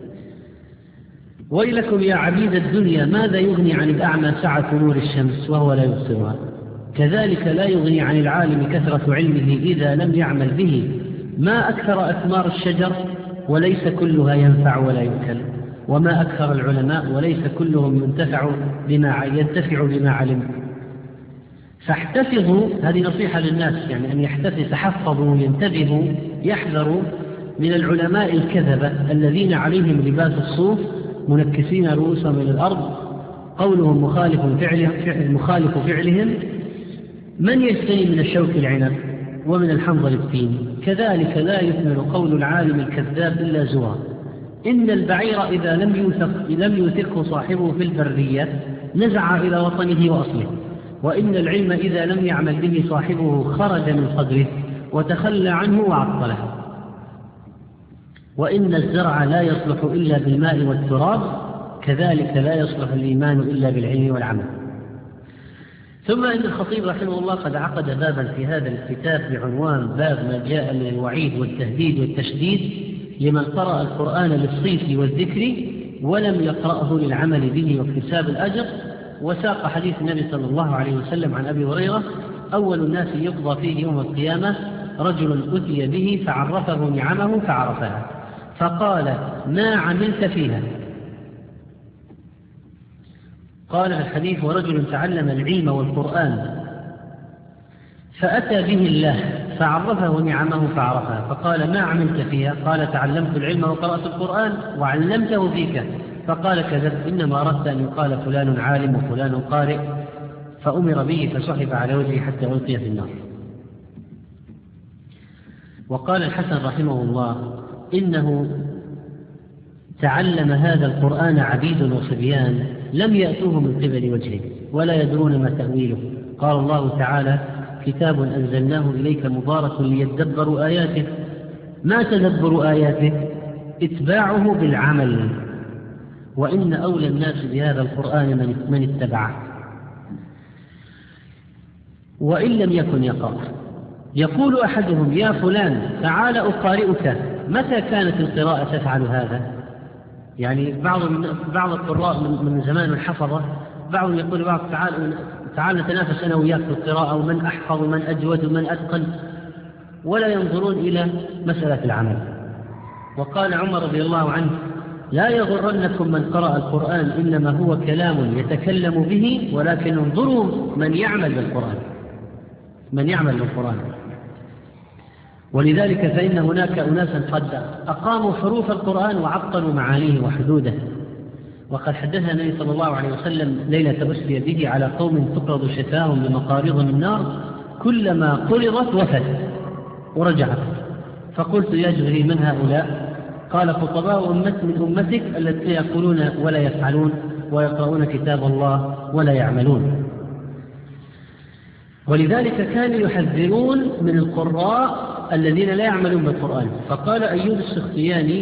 ويلكم يا عبيد الدنيا ماذا يغني عن الأعمى سعة نور الشمس وهو لا يبصرها، كذلك لا يغني عن العالم كثرة علمه إذا لم يعمل به. ما أكثر أثمار الشجر وليس كلها ينفع ولا يؤكل، وما أكثر العلماء وليس كلهم ينتفع بما ينتفع بما علم. فاحتفظوا، هذه نصيحة للناس، يعني أن يحتفظوا، تحفظوا، ينتبهوا، يحذروا من العلماء الكذبة الذين عليهم لباس الصوف منكسين رؤوسهم إلى الأرض، قولهم مخالف فعلهم, مخالف فعلهم. من يستني من الشوك العنب ومن الحنظل التين، كذلك لا يثمر قول العالم الكذاب إلا زورا. إن البعير إذا لم يوثق لم يوثقه صاحبه في البرية نزع إلى وطنه وأصله، وإن العلم إذا لم يعمل به صاحبه خرج من قدره وتخلى عنه وعطله. وإن الزرع لا يصلح إلا بالماء والتراب، كذلك لا يصلح الإيمان إلا بالعلم والعمل. ثم إن الخطيب رحمه الله قد عقد بابا في هذا الكتاب بعنوان باب ما جاء من الوعيد والتهديد والتشديد لمن قرأ القرآن للصيت والذكر ولم يقرأه للعمل به واكتساب الأجر. وساق حديث النبي صلى الله عليه وسلم عن أبي هريرة: أول الناس يقضى فيه يوم القيامة رجل أتي به فعرفه نعمه فعرفها، فقال: ما عملت فيها؟ قال في الحديث: ورجل تعلم العلم والقرآن فأتى به الله فعرفه نعمه فعرفها، فقال: ما عملت فيها؟ قال: تعلمت العلم وقرأت القرآن وعلمته فيك. فقال: كذبت، إنما أردت أن يقال فلان عالم وفلان قارئ، فأمر به فسحب على وجهه حتى ألقي في النار. وقال الحسن رحمه الله: إنه تعلم هذا القرآن عبيد وصبيان لم يأتوه من قبل وجهه ولا يدرون ما تأويله. قال الله تعالى: كتاب أنزلناه إليك مبارك ليدبروا آياته. ما تدبر آياته؟ اتباعه بالعمل. وإن أولى الناس بهذا القرآن من اتبعه وإن لم يكن يقرأ. يقول أحدهم: يا فلان تعال أقارئك. متى كانت القراءة تفعل هذا؟ يعني بعض بعض القراء من زمان الحفظة بعضهم يقول بعض: تعال تعال نتنافس أنا وياك في القراءة، ومن أحفظ ومن أجود ومن أتقن، ولا ينظرون إلى مسألة العمل. وقال عمر رضي الله عنه: لا يغرنكم من قرأ القرآن، إنما هو كلام يتكلم به، ولكن انظروا من يعمل بالقرآن، من يعمل بالقرآن. ولذلك فإن هناك أناسا قد أقاموا حروف القرآن وعطلوا معانيه وحدوده. وقد حدثنا النبي صلى الله عليه وسلم ليلة أسري به على قوم تقرض شفاهم بمقارض من نار، كلما قرضت وفت ورجعت. فقلت: يا جبريل من هؤلاء؟ قال: خطباء أمت من أمتك التي يقولون ولا يفعلون ويقرؤون كتاب الله ولا يعملون. ولذلك كانوا يحذرون من القراء الذين لا يعملون بالقرآن. فقال أيوب السختياني: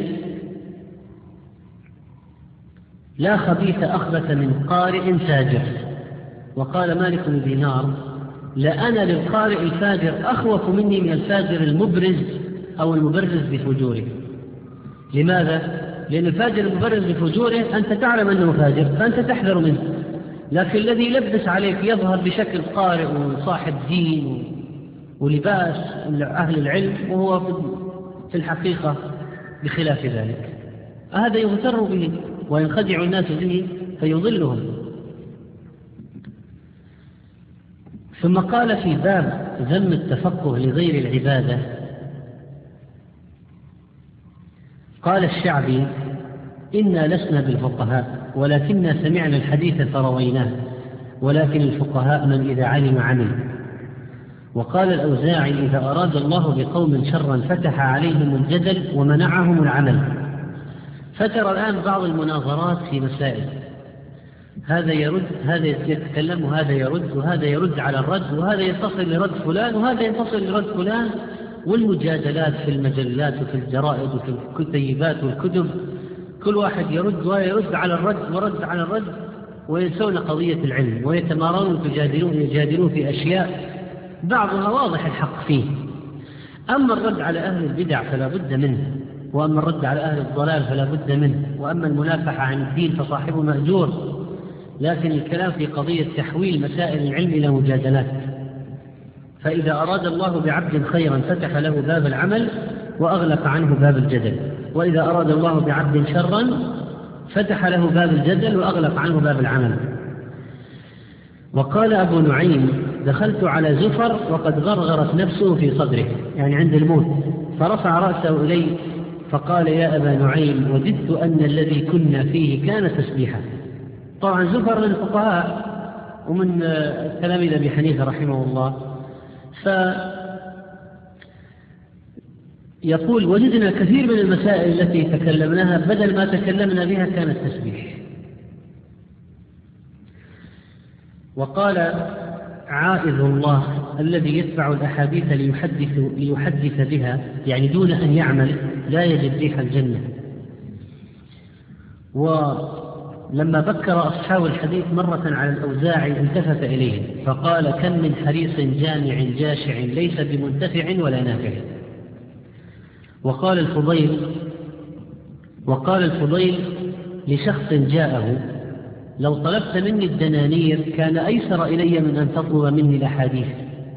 لا خبيث أخبث من قارئ فاجر. وقال مالك بن دينار: لأنا للقارئ الفاجر أخوف مني من الفاجر المبرز أو المبرز بفجوره. لماذا؟ لأن الفاجر المبرز بفجوره أنت تعلم أنه فاجر فأنت تحذر منه، لكن الذي يلبس عليك يظهر بشكل قارئ وصاحب دين ولباس أهل العلم وهو في الحقيقة بخلاف ذلك، هذا يغتر به وينخدع الناس به فيضلهم. ثم قال في باب ذم التفقه لغير العبادة: قال الشعبي: إنا لسنا بالفقهاء ولكننا سمعنا الحديث فرويناه، ولكن الفقهاء من إذا علم عمل. وقال الأوزاعي: إذا أراد الله بقوم شرا فتح عليهم الجدل ومنعهم العمل. فترى الآن بعض المناظرات في مسائل، هذا يرد، هذا يتكلم، وهذا يرد، وهذا يرد على الرد، وهذا يتصل لرد فلان، وهذا يتصل لرد فلان، والمجادلات في المجلات وفي الجرائد وفي الكتيبات والكتب، كل واحد يرد ويرد على الرد ورد على الرد، وينسون قضية العلم ويتمارون ويجادلون يجادلون في أشياء بعضها واضح الحق فيه. أما الرد على أهل البدع فلا بد منه، وأما الرد على أهل الضلال فلا بد منه، وأما المنافحة عن الدين فصاحبه مأجور. لكن الكلام في قضية تحويل مسائل العلم إلى مجادلات. فإذا أراد الله بعبد خيرا فتح له باب العمل وأغلق عنه باب الجدل، وإذا أراد الله بعبد شرا فتح له باب الجدل وأغلق عنه باب العمل. وقال أبو نعيم: دخلت على زفر وقد غرغرت نفسه في صدره، يعني عند الموت، فرفع رأسه إلي فقال: يا أبا نعيم، وددت أن الذي كنا فيه كان تسبيحا. طبعا زفر من الفقهاء ومن تلاميذ أبي حنيفة رحمه الله، فيقول: وجدنا كثير من المسائل التي تكلمناها بدل ما تكلمنا بها كانت تسبيح. وقال عائذ الله الذي يتبع الأحاديث ليحدث, ليحدث بها، يعني دون أن يعمل، لا يجد ريح الجنة. ولما بكر أصحاب الحديث مرة على الأوزاعي التفت إليهم فقال: كم من حريص جامع جاشع ليس بمنتفع ولا نافع. وقال الفضيل وقال الفضيل لشخص جاءه: لو طلبت مني الدنانير كان أيسر إلي من أن تطلب مني الأحاديث.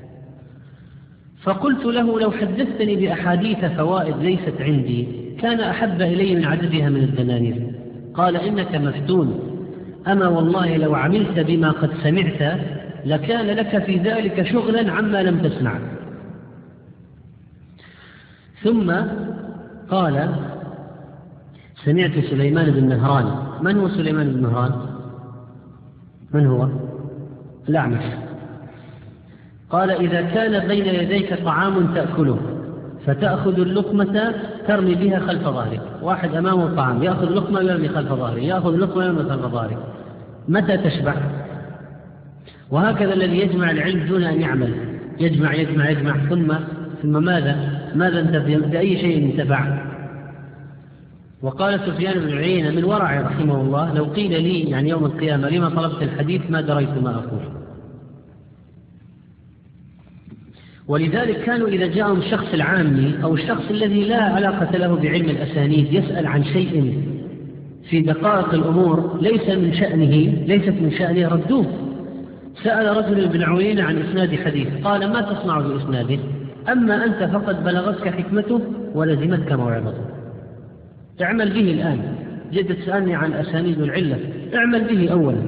فقلت له: لو حدثتني بأحاديث فوائد ليست عندي كان أحب إلي من عددها من الدنانير. قال: إنك مفتون، أما والله لو عملت بما قد سمعت لكان لك في ذلك شغلا عما لم تسمع. ثم قال: سمعت سليمان بن مهران. من هو سليمان بن مهران؟ من هو؟ الأعمش. قال: إذا كان بين يديك طعام تأكله فتأخذ اللقمة ترمي بها خلف ظهرك، واحد أمامه طعام يأخذ لقمة ويرمي خلف ظهره، يأخذ لقمة ويرمي خلف ظهره، متى تشبع؟ وهكذا الذي يجمع العلم دون أن يعمل، يجمع يجمع يجمع ثم ثم ماذا؟ ماذا انتفع؟ بأي شيء انتفع؟ وقال سفيان بن عيينة من ورعه رحمه الله: لو قيل لي يعني يوم القيامة لما طلبت الحديث ما دريت ما أقول. ولذلك كانوا إذا جاءهم الشخص العامي أو الشخص الذي لا علاقة له بعلم الأسانيد يسأل عن شيء في دقائق الأمور ليس من شأنه ليست من شأنه ردوه. سأل رجل ابن عيينة عن إسناد حديث، قال: ما تصنع بإسناده؟ أما أنت فقد بلغتك حكمته ولزمتك موعظته، اعمل به الآن. جد تسألني عن أسانيد العلة، اعمل به أولا.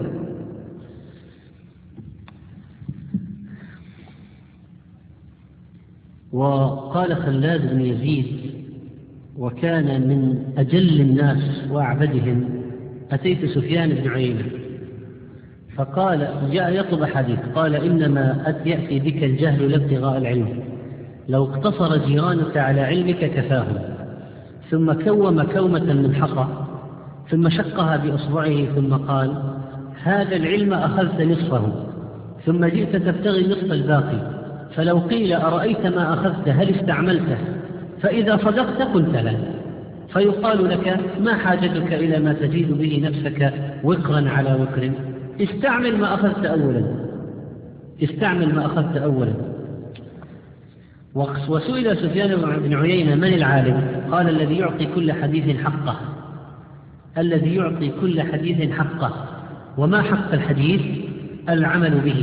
وقال خلاد بن يزيد: وكان من أجل الناس وأعبدهم، أتيت سفيان بن عيينة فقال: جاء يطلب حديث، قال: إنما يأتي بك الجهل لابتغاء العلم، لو اقتصر جيرانك على علمك كفاهم. ثم كوم كومة من حصى ثم شقها بأصبعه ثم قال: هذا العلم أخذت نصفه ثم جئت تبتغي نصف الباقي، فلو قيل أرأيت ما أخذت هل استعملته؟ فإذا صدقت قلت لا، فيقال لك: ما حاجتك إلى ما تجيد به نفسك وقرا على وقر؟ استعمل ما أخذت أولا، استعمل ما أخذت أولا. وسئل سفيان بن عيينة: من العالم؟ قال: الذي يعطي كل حديث حقه، الذي يعطي كل حديث حقه. وما حق الحديث؟ العمل به.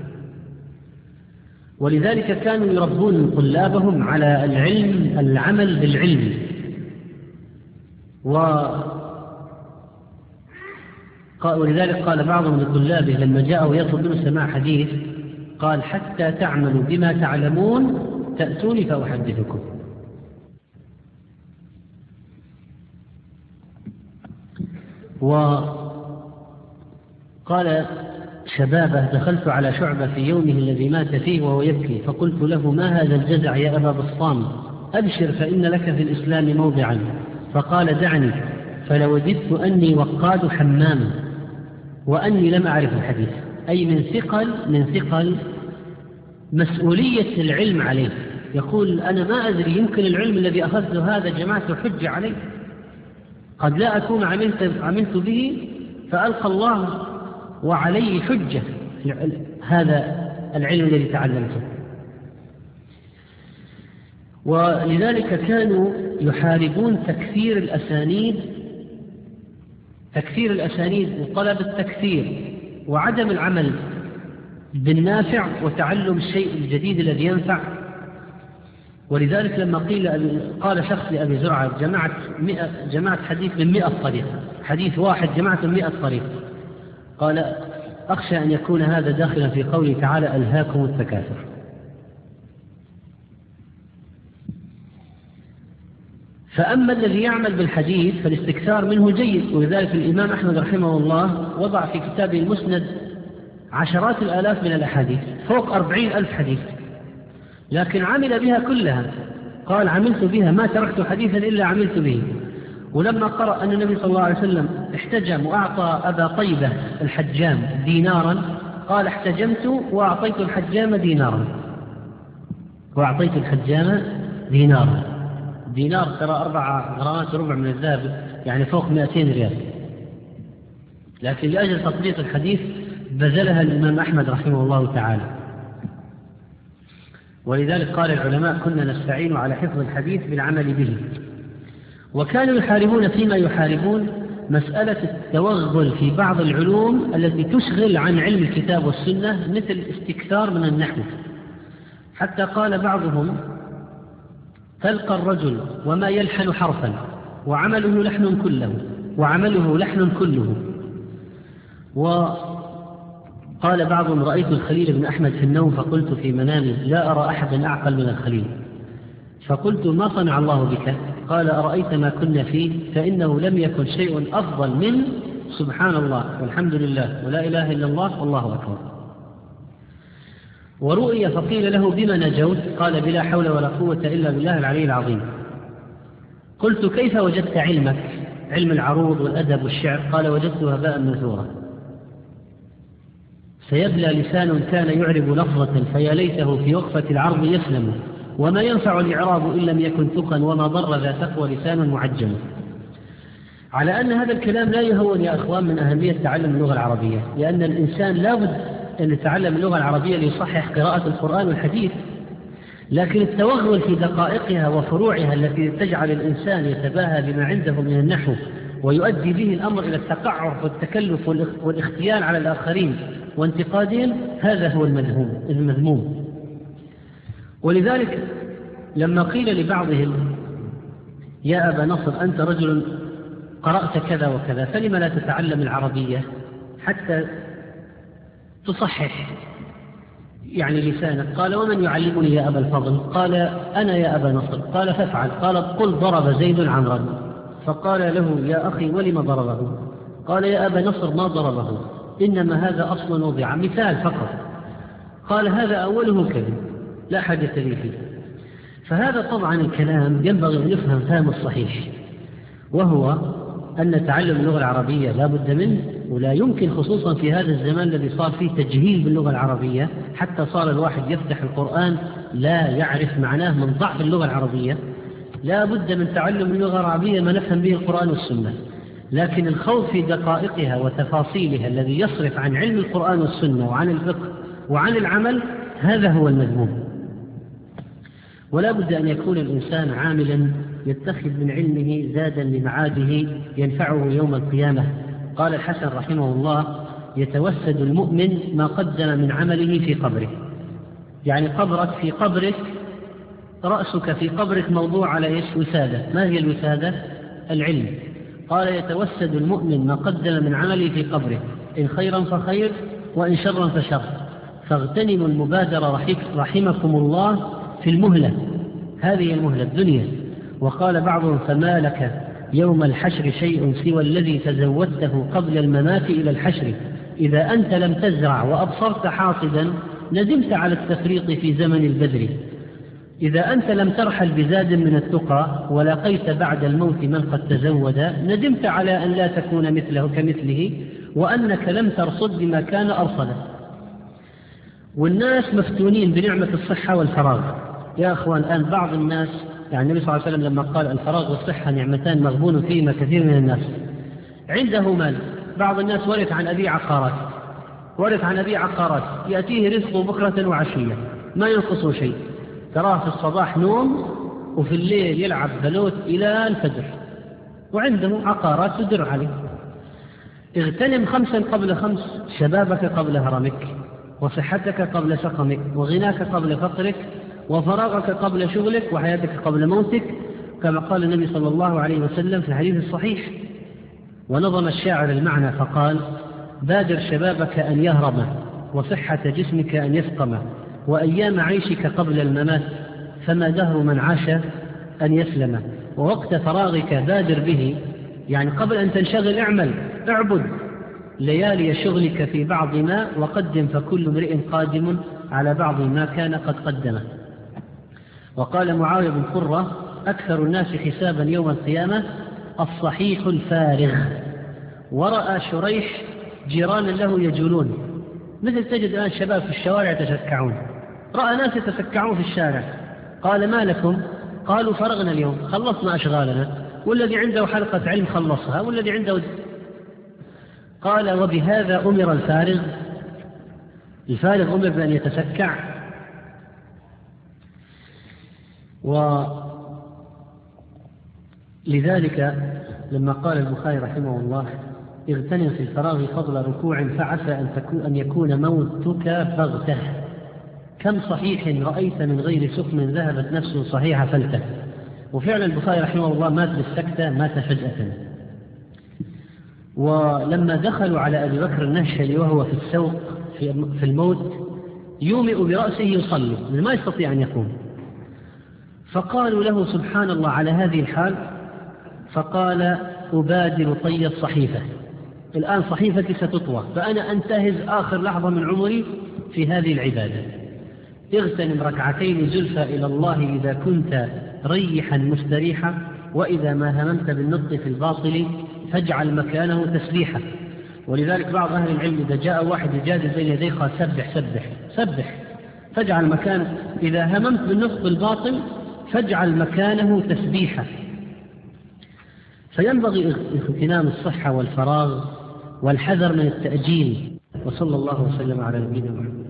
ولذلك كانوا يربون طلابهم على العلم، العمل بالعلم. ولذلك قال بعضهم لطلابه لما جاءوا يطلب منه سماع حديث، قال: حتى تعملوا بما تعلمون تأتوني فأحدثكم. وقال شبابه: دخلت على شعبة في يومه الذي مات فيه وهو يبكي، فقلت له: ما هذا الجزع يا أبا بسطام؟ أبشر فإن لك في الإسلام موضعا. فقال: دعني فلوددت أني وقاد حمام وأني لم أعرف الحديث، أي من ثقل من ثقل مسؤولية العلم عليه. يقول أنا ما أدري، يمكن العلم الذي أخذته هذا جماعة حجة عليه، قد لا أكون عملت, عملت به فألقى الله وعليه حجة هذا العلم الذي تعلمته. ولذلك كانوا يحاربون تكثير الأسانيد تكثير الأسانيد وطلب التكثير وعدم العمل بالنافع وتعلم الشيء الجديد الذي ينفع. ولذلك لما قيل قال شخص لأبي زرعة جمعت جمعت حديث من مئة طريق، حديث واحد جمعت من مئة طريق، قال أخشى أن يكون هذا داخلا في قوله تعالى ألهاكم التكاثر. فأما الذي يعمل بالحديث فالاستكثار منه جيد. ولذلك الإمام أحمد رحمه الله وضع في كتابه المسند عشرات الآلاف من الأحاديث، فوق أربعين ألف حديث، لكن عمل بها كلها. قال عملت بها، ما تركت حديثا إلا عملت به. ولما قرأ أن النبي صلى الله عليه وسلم احتجم وأعطى أبا طيبة الحجام دينارا، قال احتجمت وأعطيت الحجام دينارا وأعطيت الحجام دينارا دينار ترى أربع غرامات وربع من الذهب، يعني فوق مئتين ريال، لكن لأجل تطبيق الحديث بذلها الإمام أحمد رحمه الله تعالى. ولذلك قال العلماء كنا نستعين على حفظ الحديث بالعمل به. وكانوا يحاربون فيما يحاربون مسألة التوغل في بعض العلوم التي تشغل عن علم الكتاب والسنة، مثل الاستكثار من النحو، حتى قال بعضهم تلقى الرجل وما يلحن حرفا وعمله لحن كله وعمله لحن كله. وقال بعضهم رأيت الخليل بن أحمد في النوم فقلت في منامي لا أرى أحدا أعقل من الخليل، فقلت ما صنع الله بك؟ قال أرأيت ما كنا فيه فإنه لم يكن شيء أفضل من سبحان الله والحمد لله ولا إله إلا الله والله أكبر. ورؤي فقيل له بما نجوت؟ قال بلا حول ولا قوة إلا بالله العلي العظيم. قلت كيف وجدت علمك علم العروض والأدب والشعر؟ قال وجدته هباء منثورا. سيبلى لسان كان يعرب لفظة فيا ليته في وقفة العرض يسلم، وما ينفع الإعراب إن لم يكن ثقا وما ضر ذا تقوى لسان معجم. على أن هذا الكلام لا يهون يا أخوان من أهمية تعلم اللغة العربية، لأن الإنسان لا بد أن يتعلم اللغة العربية ليصحح قراءة القرآن والحديث، لكن التوغل في دقائقها وفروعها التي تجعل الإنسان يتباهى بما عنده من النحو ويؤدي به الأمر إلى التقعر والتكلف والاختيال على الآخرين وانتقادهم، هذا هو المذموم. ولذلك لما قيل لبعضهم يا أبا نصر أنت رجل قرأت كذا وكذا فلما لا تتعلم العربية حتى تصحح يعني لسانك؟ قال ومن يعلمني يا أبا الفضل؟ قال أنا يا أبا نصر. قال فافعل. قال قل ضرب زيد عمرا. فقال له يا أخي ولم ضربه؟ قال يا أبا نصر ما ضربه، إنما هذا أصل وضع، مثال فقط. قال هذا أوله كذب لا حدث لي فيه. فهذا طبعا الكلام ينبغي أن يفهم فهم الصحيح، وهو أن تعلم اللغة العربية لا بد منه، ولا يمكن خصوصا في هذا الزمان الذي صار فيه تجهيل باللغة العربية، حتى صار الواحد يفتح القرآن لا يعرف معناه من ضعف اللغة العربية. لا بد من تعلم اللغة العربية ما نفهم به القرآن والسنة، لكن الخوض في دقائقها وتفاصيلها الذي يصرف عن علم القرآن والسنة وعن الفقه وعن العمل، هذا هو المذموم. ولا بد أن يكون الإنسان عاملا يتخذ من علمه زادا لمعاده ينفعه يوم القيامة. قال الحسن رحمه الله يتوسد المؤمن ما قدم من عمله في قبره، يعني قبرك في قبرك، رأسك في قبرك موضوع على إيش؟ وسادة. ما هي الوسادة؟ العلم. قال يتوسد المؤمن ما قدم من عمله في قبره، إن خيرا فخير وإن شرا فشر، فاغتنموا المبادرة رحمكم الله في المهلة، هذه المهلة الدنيا. وقال بعضهم فما لك يوم الحشر شيء سوى الذي تزودته قبل الممات إلى الحشر، إذا أنت لم تزرع وأبصرت حاصدا ندمت على التفريط في زمن البذر، إذا أنت لم ترحل بزاد من التقى ولقيت بعد الموت من قد تزود ندمت على أن لا تكون مثله كمثله وأنك لم ترصد بما كان أرصده. والناس مفتونين بنعمة الصحة والفراغ يا أخوان. الآن بعض الناس، يعني النبي صلى الله عليه وسلم لما قال الفراغ والصحة نعمتان مغبون فيهما كثير من الناس، عنده مال. بعض الناس ورث عن أبي عقارات، ورث عن أبي عقارات، يأتيه رزقه بكرة وعشية ما ينقصه شيء، تراه في الصباح نوم وفي الليل يلعب بلوت إلى الفجر، وعنده عقارات تدر عليه. اغتنم خمسا قبل خمس: شبابك قبل هرمك، وصحتك قبل سقمك، وغناك قبل فقرك، وفراغك قبل شغلك، وحياتك قبل موتك، كما قال النبي صلى الله عليه وسلم في الحديث الصحيح. ونظم الشاعر المعنى فقال: بادر شبابك أن يهرم، وصحة جسمك أن يسقم، وأيام عيشك قبل الممات، فما دهر من عاش أن يسلم. ووقت فراغك بادر به، يعني قبل أن تنشغل اعمل اعبد ليالي شغلك في بعض ما، وقدم فكل امرئ قادم على بعض ما كان قد قدمه. وقال معاوية بن قرة: أكثر الناس حسابا يوم القيامة الصحيح الفارغ. ورأى شريح جيرانا له يجولون، مثل تجد الآن شباب في الشوارع يتسكعون، رأى ناس يتسكعون في الشارع، قال: ما لكم؟ قالوا: فرغنا اليوم، خلصنا أشغالنا، والذي عنده حلقة علم خلصها، والذي عنده. قال: وبهذا أمر الفارغ؟ الفارغ أمر بأن يتسكع. ولذلك لما قال البخاري رحمه الله: اغتنم في الفراغ فضل ركوع فعسى أن, أن يكون موتك بغته، كم صحيح رأيت من غير سقم ذهبت نفسه صحيحة فلته. وفعلا البخاري رحمه الله مات بالسكتة، مات فجأة. ولما دخلوا على أبي بكر النهشلي وهو في السوق في الموت يومئ برأسه يصلي، ما يستطيع أن يقوم، فقالوا له: سبحان الله على هذه الحال؟ فقال: أبادر طي الصحيفة، الآن صحيفتي ستطوى، فأنا أنتهز آخر لحظة من عمري في هذه العبادة. اغتنم ركعتين زلفى إلى الله إذا كنت ريحا مستريحا، وإذا ما هممت بالنطق في الباطل فاجعل مكانه تسبيحا. ولذلك بعض أهل العلم إذا جاء واحد يجادل بين يديه قال: سبح سبح سبح، فاجعل مكانه، إذا هممت بالنطق بالباطل فاجعل مكانه تسبيحا. فينبغي اغتنام الصحة والفراغ والحذر من التأجيل. وصلى الله وسلم على نبينا محمد.